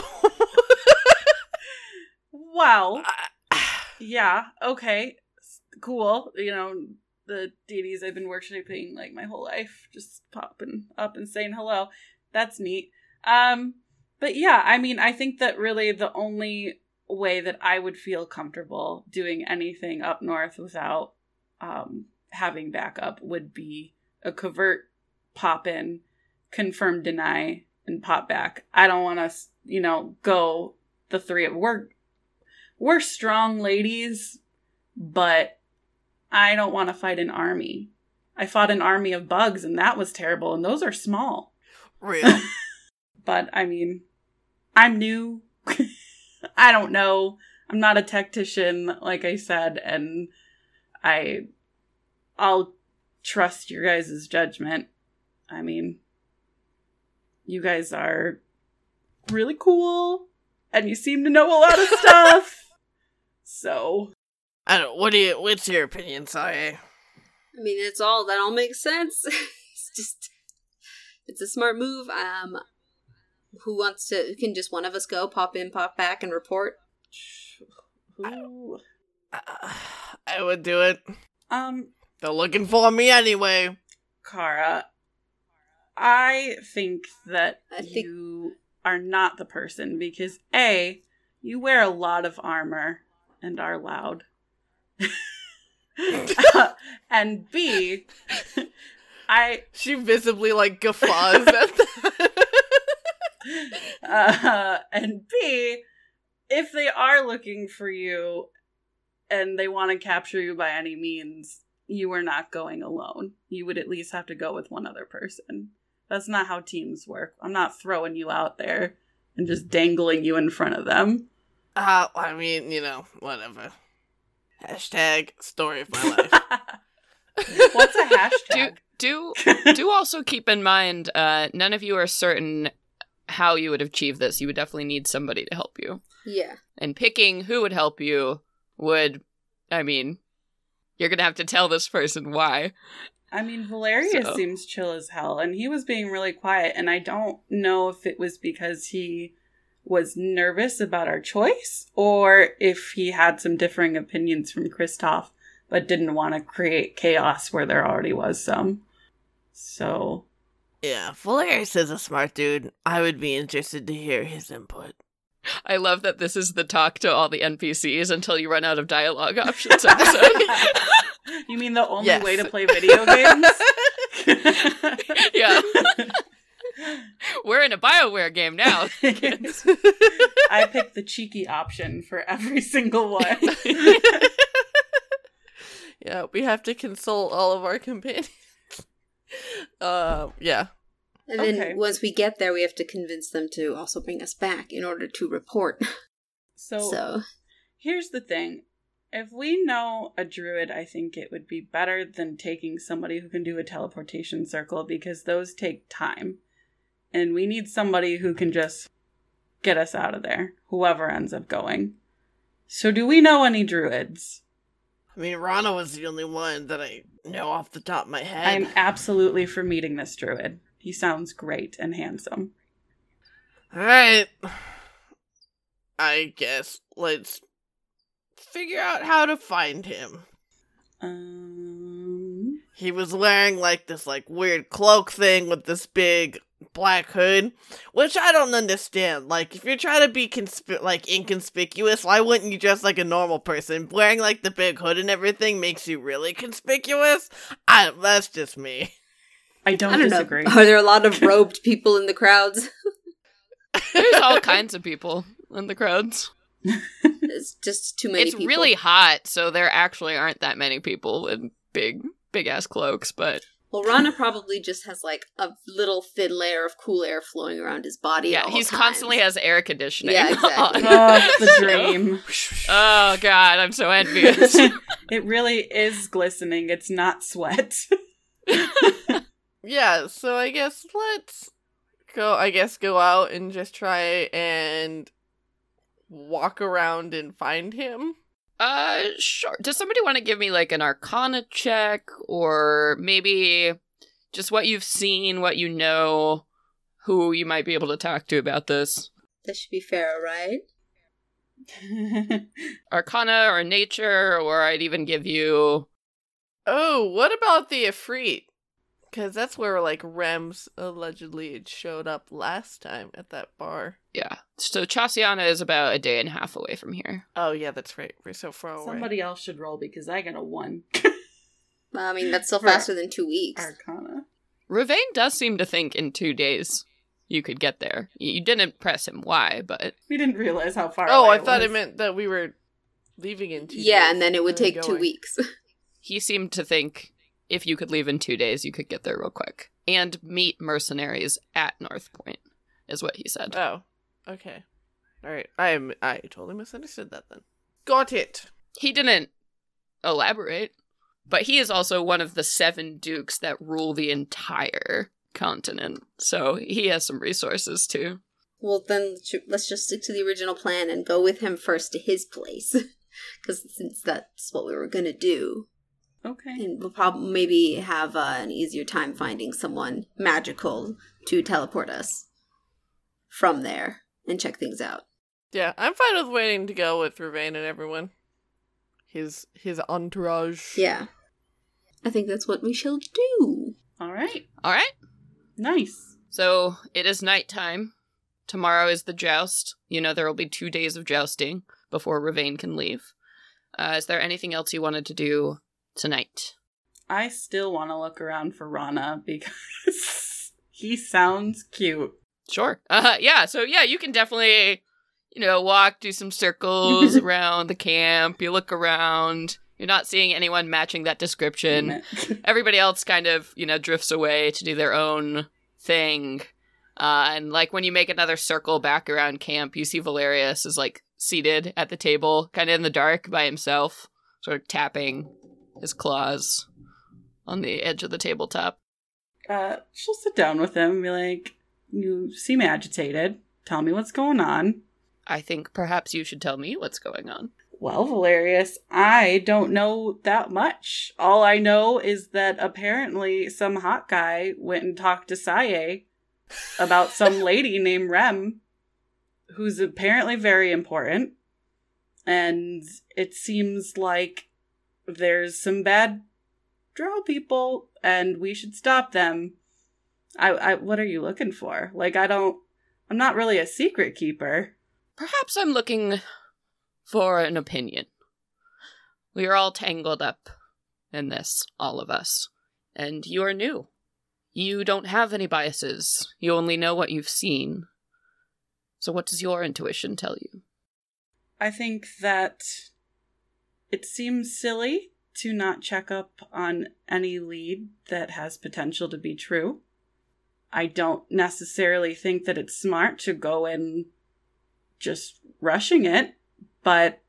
well, yeah, okay, cool. The deities I've been worshipping like my whole life, just popping up and saying hello. That's neat. But yeah, I mean, I think that really the only way that I would feel comfortable doing anything up north without having backup would be a covert pop in, confirm, deny, and pop back. I don't want us, go the three of we're strong ladies, but I don't want to fight an army. I fought an army of bugs and that was terrible, and those are small. real. But I mean, I'm new. I don't know. I'm not a tactician, like I said, and I'll trust your guys' judgment. I mean, you guys are really cool, and you seem to know a lot of stuff. So, I don't. What's your opinion, Sae? I mean, that all makes sense. It's a smart move. Can just one of us go, pop in, pop back, and report? ooh. I would do it. They're looking for me anyway. Kara, I think that you are not the person because A, you wear a lot of armor and are loud. And B, She visibly like guffaws at that. and B, if they are looking for you and they want to capture you by any means, you are not going alone. You would at least have to go with one other person. That's not how teams work. I'm not throwing you out there and just dangling you in front of them. I mean, whatever. Hashtag story of my life. What's a hashtag? Do also keep in mind, none of you are certain how you would achieve this. You would definitely need somebody to help you. Yeah. And picking who would help you you're gonna have to tell this person why. I mean, Valerius seems chill as hell, and he was being really quiet, and I don't know if it was because he was nervous about our choice, or if he had some differing opinions from Kristoff, but didn't want to create chaos where there already was some. So... Yeah, Valerius is a smart dude. I would be interested to hear his input. I love that this is the talk to all the NPCs until you run out of dialogue options episode. You mean the only Yes. way to play video games? Yeah. We're in a BioWare game now. I picked the cheeky option for every single one. Yeah, we have to consult all of our companions. Yeah. And then Okay. once we get there, we have to convince them to also bring us back in order to report. So, Here's the thing. If we know a druid, I think it would be better than taking somebody who can do a teleportation circle because those take time. and we need somebody who can just get us out of there, whoever ends up going. So do we know any druids? I mean, Rana was the only one that I know off the top of my head. I'm absolutely for meeting this druid. He sounds great and handsome. Alright. I guess let's figure out how to find him. He was wearing like this like weird cloak thing with this big black hood, which I don't understand. Like, if you're trying to be inconspicuous, why wouldn't you dress like a normal person? Wearing like the big hood and everything makes you really conspicuous. That's just me. I don't disagree. Know. Are there a lot of robed people in the crowds? There's all kinds of people in the crowds. It's just too many people. It's really hot, so there actually aren't that many people in big ass cloaks, but... Well, Rana probably just has like a little thin layer of cool air flowing around his body. Yeah, he's constantly has air conditioning. Yeah, exactly. Oh, the dream. Oh, God, I'm so envious. It really is glistening. It's not sweat. Yeah, so I guess let's go out and just try and walk around and find him. Sure. Does somebody want to give me like an Arcana check, or maybe just what you've seen, what you know, who you might be able to talk to about this? That should be fair, right? Arcana or nature, or I'd even give you... Oh, what about the Ifrit? Because that's where, like, Rems allegedly had showed up last time at that bar. Yeah. So Chasiana is about a day and a half away from here. Oh, yeah, that's right. We're so far away. Somebody else should roll because I got a 1. I mean, that's still faster than 2 weeks. Arcana. Ravain does seem to think in 2 days you could get there. You didn't press him why, but... We didn't realize how far Oh, away I thought it meant that we were leaving in 2 days. Yeah, and then it would take 2 weeks. He seemed to think if you could leave in 2 days, you could get there real quick. And meet mercenaries at North Point, is what he said. Oh, okay. Alright, I totally misunderstood that then. Got it! He didn't elaborate, but he is also one of the 7 dukes that rule the entire continent, so he has some resources too. Well, then let's just stick to the original plan and go with him first to his place. Because since that's what we were going to do. Okay. And we'll probably maybe have an easier time finding someone magical to teleport us from there and check things out. Yeah, I'm fine with waiting to go with Ravain and everyone. His entourage. Yeah. I think that's what we shall do. All right. Nice. So, it is nighttime. Tomorrow is the joust. You know there will be 2 days of jousting before Ravain can leave. Is there anything else you wanted to do tonight? I still want to look around for Rana because he sounds cute. Sure. So you can definitely, walk, do some circles around the camp. You look around. You're not seeing anyone matching that description. Everybody else kind of, drifts away to do their own thing. And like when you make another circle back around camp, you see Valerius is like seated at the table, kind of in the dark by himself, sort of tapping his claws on the edge of the tabletop. She'll sit down with him and be like, "You seem agitated. Tell me what's going on." I think perhaps you should tell me what's going on. Well, Valerius, I don't know that much. All I know is that apparently some hot guy went and talked to Saye about some lady named Rem, who's apparently very important. And it seems like there's some bad drow people, and we should stop them. What are you looking for? Like, I'm not really a secret keeper. Perhaps I'm looking for an opinion. We are all tangled up in this, all of us. And you are new. You don't have any biases. You only know what you've seen. So what does your intuition tell you? I think that it seems silly to not check up on any lead that has potential to be true. I don't necessarily think that it's smart to go in just rushing it, but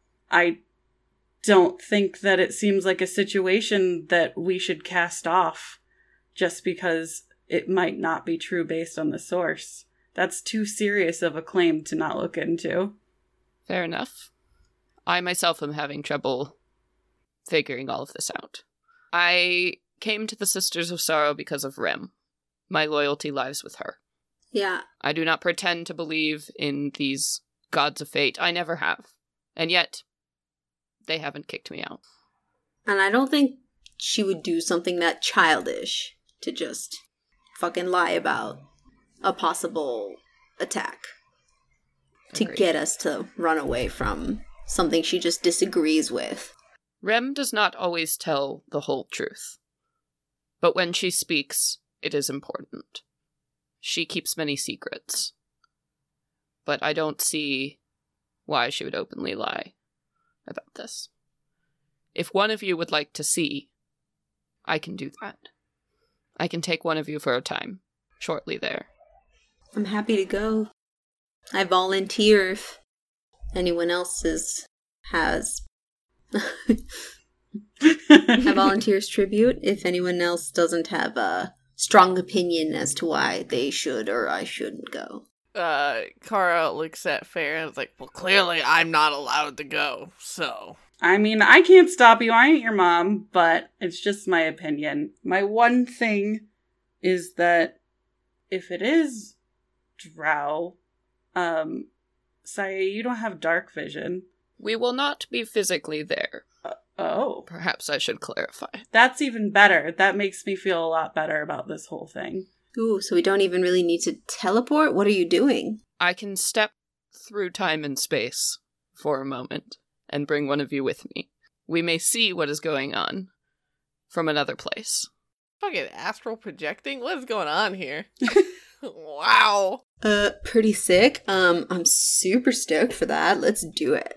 I don't think that it seems like a situation that we should cast off just because it might not be true based on the source. That's too serious of a claim to not look into. Fair enough. I myself am having trouble figuring all of this out. I came to the Sisters of Sorrow because of Rem. My loyalty lies with her. Yeah. I do not pretend to believe in these gods of fate. I never have. And yet, they haven't kicked me out. And I don't think she would do something that childish to just fucking lie about a possible attack. To Agreed. get us to run away from something she just disagrees with. Rem does not always tell the whole truth. But when she speaks, it is important. She keeps many secrets. But I don't see why she would openly lie about this. If one of you would like to see, I can do that. I can take one of you for a time, shortly there. I'm happy to go. I volunteer if anyone else has. I volunteer as tribute if anyone else doesn't have a strong opinion as to why they should or I shouldn't go. Kara looks at Farah and is like, well, clearly I'm not allowed to go, so. I mean, I can't stop you. I ain't your mom, but it's just my opinion. My one thing is that if it is Drow, Saya, you don't have dark vision. We will not be physically there. Oh. Perhaps I should clarify. That's even better. That makes me feel a lot better about this whole thing. Ooh, so we don't even really need to teleport? What are you doing? I can step through time and space for a moment and bring one of you with me. We may see what is going on from another place. Fucking astral projecting? What is going on here? Wow. Pretty sick. I'm super stoked for that. Let's do it.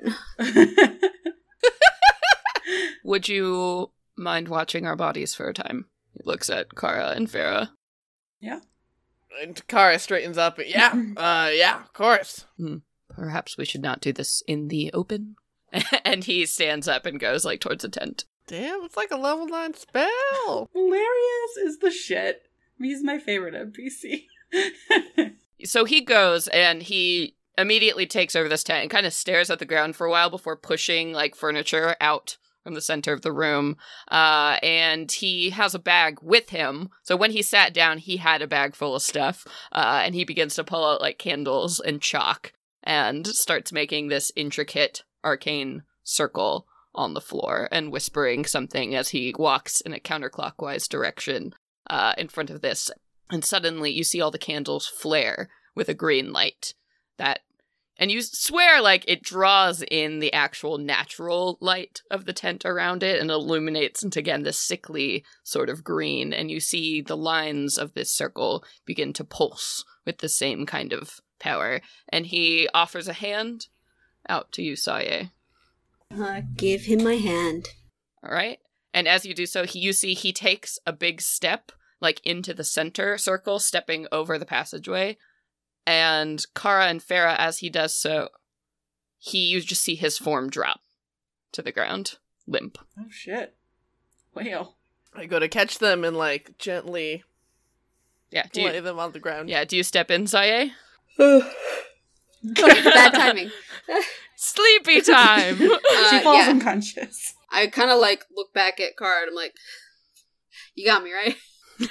Would you mind watching our bodies for a time? He looks at Kara and Farah. Yeah. And Kara straightens up. Yeah, of course. Perhaps we should not do this in the open. And he stands up and goes, like, towards the tent. Damn, it's like a level 9 spell. Hilarious is the shit. He's my favorite NPC. So he goes, and he immediately takes over this tent and kind of stares at the ground for a while before pushing, like, furniture out from the center of the room. And he has a bag with him. So when he sat down, he had a bag full of stuff. And he begins to pull out, like, candles and chalk and starts making this intricate arcane circle on the floor and whispering something as he walks in a counterclockwise direction in front of this. And suddenly you see all the candles flare with a green light. And you swear, like, it draws in the actual natural light of the tent around it and illuminates into, again, this sickly sort of green. And you see the lines of this circle begin to pulse with the same kind of power. And he offers a hand out to you, Saye. Give him my hand. All right. And as you do so, you see he takes a big step, like, into the center circle, stepping over the passageway. And Kara and Farah, as he does so, you just see his form drop to the ground, limp. Oh, shit. Wow. I go to catch them and, like, gently lay them on the ground. Yeah, do you step in, Saye? Bad timing. Sleepy time! She falls unconscious. I kind of, like, look back at Kara and I'm like, you got me, right?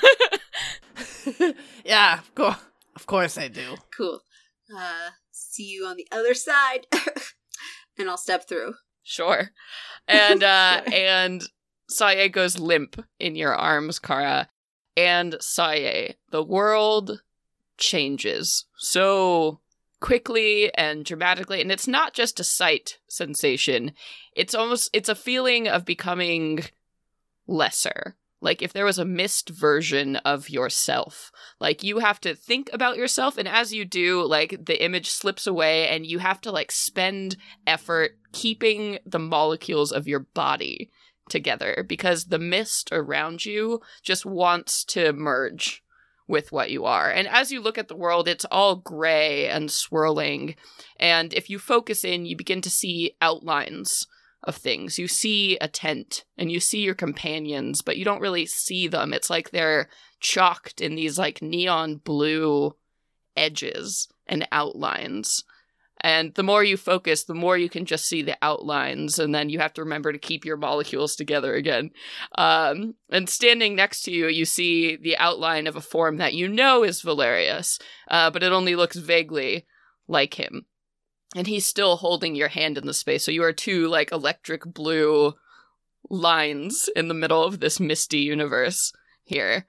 Yeah, of course I do. Cool. See you on the other side. And I'll step through. Sure. And and Saye goes limp in your arms, Kara. And Saye, the world changes so quickly and dramatically, and it's not just a sight sensation. It's a feeling of becoming lesser. Like, if there was a missed version of yourself, like, you have to think about yourself, and as you do, like, the image slips away, and you have to, like, spend effort keeping the molecules of your body together, because the mist around you just wants to merge with what you are. And as you look at the world, it's all gray and swirling, and if you focus in, you begin to see outlines of things. You see a tent and you see your companions, but you don't really see them. It's like they're chalked in these like neon blue edges and outlines. And the more you focus, the more you can just see the outlines, and then you have to remember to keep your molecules together again. And standing next to you, you see the outline of a form that you know is Valerius, but it only looks vaguely like him. And he's still holding your hand in the space, so you are two, like, electric blue lines in the middle of this misty universe here.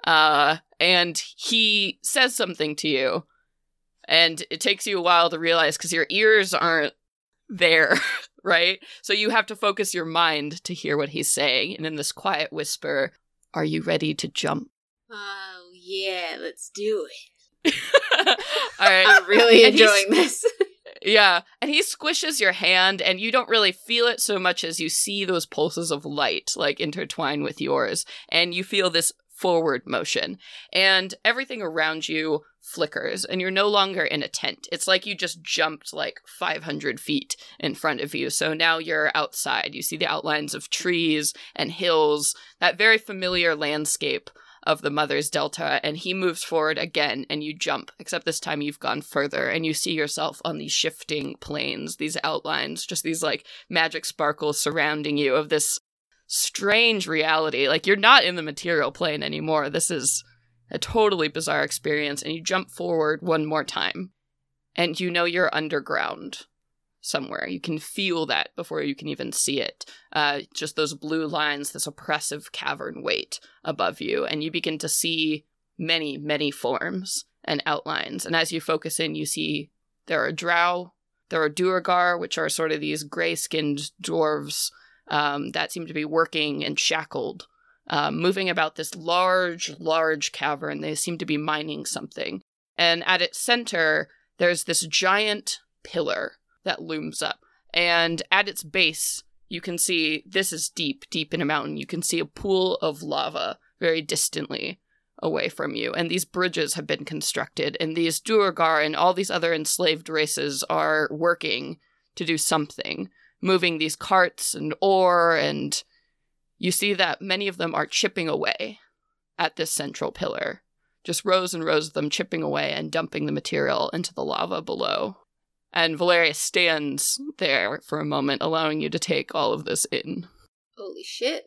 And he says something to you. And it takes you a while to realize because your ears aren't there, right? So you have to focus your mind to hear what he's saying. And in this quiet whisper, are you ready to jump? Oh, yeah, let's do it. All right. I'm really enjoying this. Yeah. And he squishes your hand, and you don't really feel it so much as you see those pulses of light, like, intertwine with yours. And you feel this forward motion. And everything around you flickers, and you're no longer in a tent. It's like you just jumped like 500 feet in front of you. So now you're outside. You see the outlines of trees and hills, that very familiar landscape of the Mother's Delta, and he moves forward again, and you jump, except this time you've gone further, and you see yourself on these shifting planes, these outlines, just these like magic sparkles surrounding you of this strange reality. Like, you're not in the material plane anymore. This is a totally bizarre experience, and you jump forward one more time, and you know you're underground somewhere. You can feel that before you can even see it. Just those blue lines, this oppressive cavern weight above you, and you begin to see many, many forms and outlines. And as you focus in, you see there are drow, there are duergar, which are sort of these gray-skinned dwarves that seem to be working and shackled, moving about this large cavern. They seem to be mining something. And at its center, there's this giant pillar that looms up. And at its base, you can see, this is deep in a mountain, you can see a pool of lava very distantly away from you. And these bridges have been constructed, and these duergar and all these other enslaved races are working to do something, moving these carts and ore, and you see that many of them are chipping away at this central pillar. Just rows and rows of them chipping away and dumping the material into the lava below. And Valerius stands there for a moment, allowing you to take all of this in. Holy shit.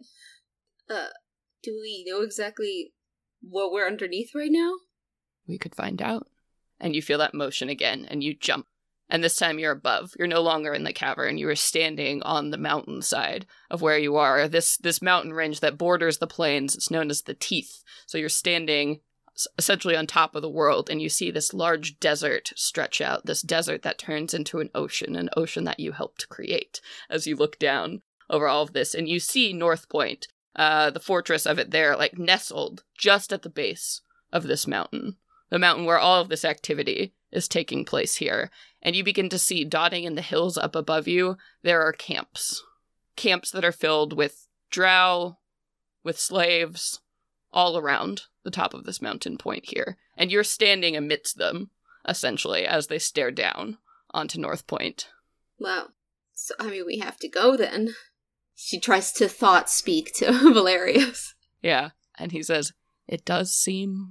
Do we know exactly what we're underneath right now? We could find out. And you feel that motion again, and you jump. And this time you're above. You're no longer in the cavern. You are standing on the mountainside of where you are. This mountain range that borders the plains, it's known as the Teeth. So you're standing essentially on top of the world, and you see this large desert stretch out, this desert that turns into an ocean that you helped create as you look down over all of this. And you see North Point, the fortress of it there, like nestled just at the base of this mountain, the mountain where all of this activity is taking place here. And you begin to see, dotting in the hills up above you, there are camps that are filled with drow, with slaves, all around the top of this mountain point here. And you're standing amidst them, essentially, as they stare down onto North Point. Well, so, I mean, we have to go then. She tries to thought speak to Valerius. Yeah, and he says, it does seem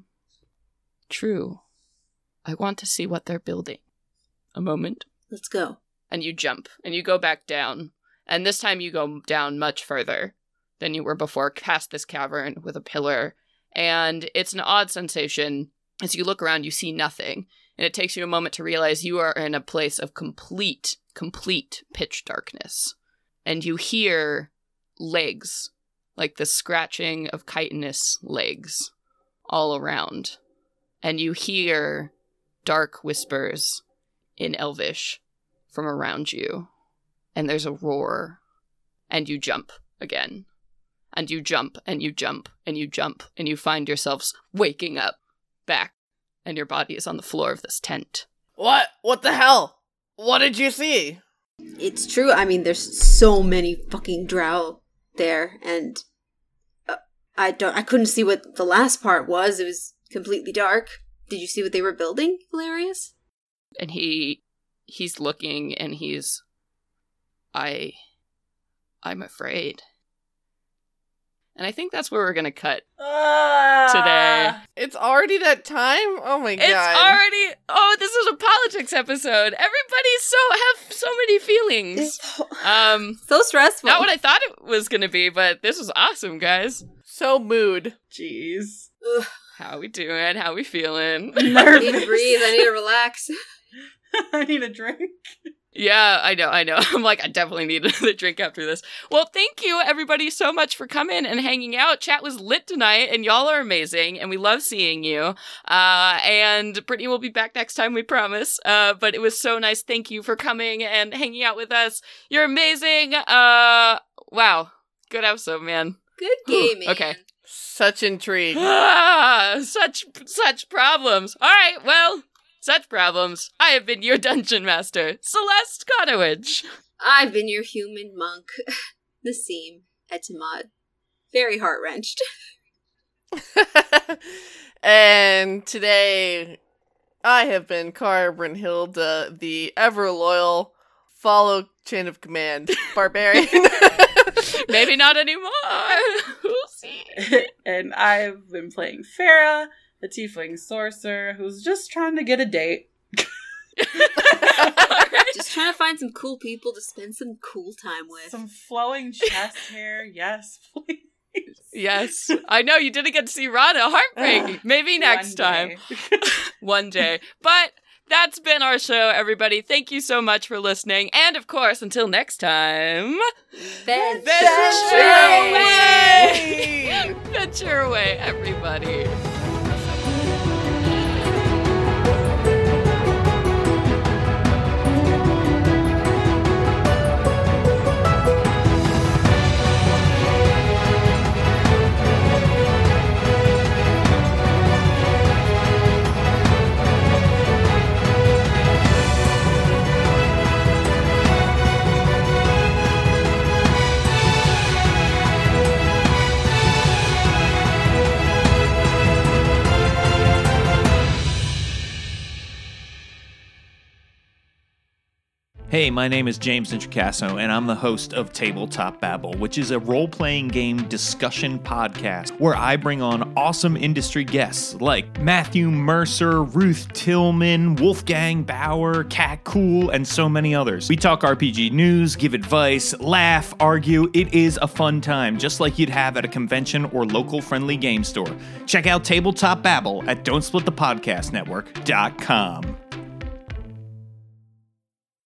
true. I want to see what they're building. A moment. Let's go. And you jump, and you go back down. And this time you go down much further than you were before, past this cavern with a pillar. And it's an odd sensation. As you look around, you see nothing. And it takes you a moment to realize you are in a place of complete pitch darkness. And you hear legs, like the scratching of chitinous legs, all around. And you hear dark whispers in Elvish from around you. And there's a roar. And you jump again. And you jump, and you jump, and you jump, and you find yourselves waking up back, and your body is on the floor of this tent. What? What the hell? What did you see? It's true. I mean, there's so many fucking drow there, and I couldn't see what the last part was. It was completely dark. Did you see what they were building, Valerius? And he's looking, and I I'm afraid. And I think that's where we're going to cut Ah. today. It's already that time? Oh my god. It's already... Oh, this is a politics episode. Everybody's have so many feelings. So stressful. Not what I thought it was going to be, but this was awesome, guys. So mood. Jeez. Ugh. How we doing? How we feeling? I need Nervous. to breathe. I need to relax. I need a drink. Yeah, I know. I'm like, I definitely need another drink after this. Well, thank you, everybody, so much for coming and hanging out. Chat was lit tonight, and y'all are amazing, and we love seeing you. And Brittany will be back next time, we promise. But it was so nice. Thank you for coming and hanging out with us. You're amazing. Wow. Good episode, man. Good gaming. Okay. Such intrigue. Such problems. All right, well... Such problems. I have been your dungeon master, Celeste Conowitch. I've been your human monk, Nassim Etimad. Very heart-wrenched. And today, I have been Cara Brynhilde, the ever-loyal follow chain of command barbarian. Maybe not anymore. We'll see. And I've been playing Farah, the tiefling sorcerer who's just trying to get a date. Just trying to find some cool people to spend some cool time with. Some flowing chest hair, yes, please. Yes. I know you didn't get to see Rana. Heartbreaking. Maybe next time. One day. But that's been our show, everybody. Thank you so much for listening. And of course, until next time... Venture away! Venture away, everybody. Hey, my name is James Introcaso, and I'm the host of Tabletop Babble, which is a role-playing game discussion podcast where I bring on awesome industry guests like Matthew Mercer, Ruth Tillman, Wolfgang Bauer, Cat Cool, and so many others. We talk RPG news, give advice, laugh, argue. It is a fun time, just like you'd have at a convention or local friendly game store. Check out Tabletop Babble at Don'tSplitThePodcastNetwork.com.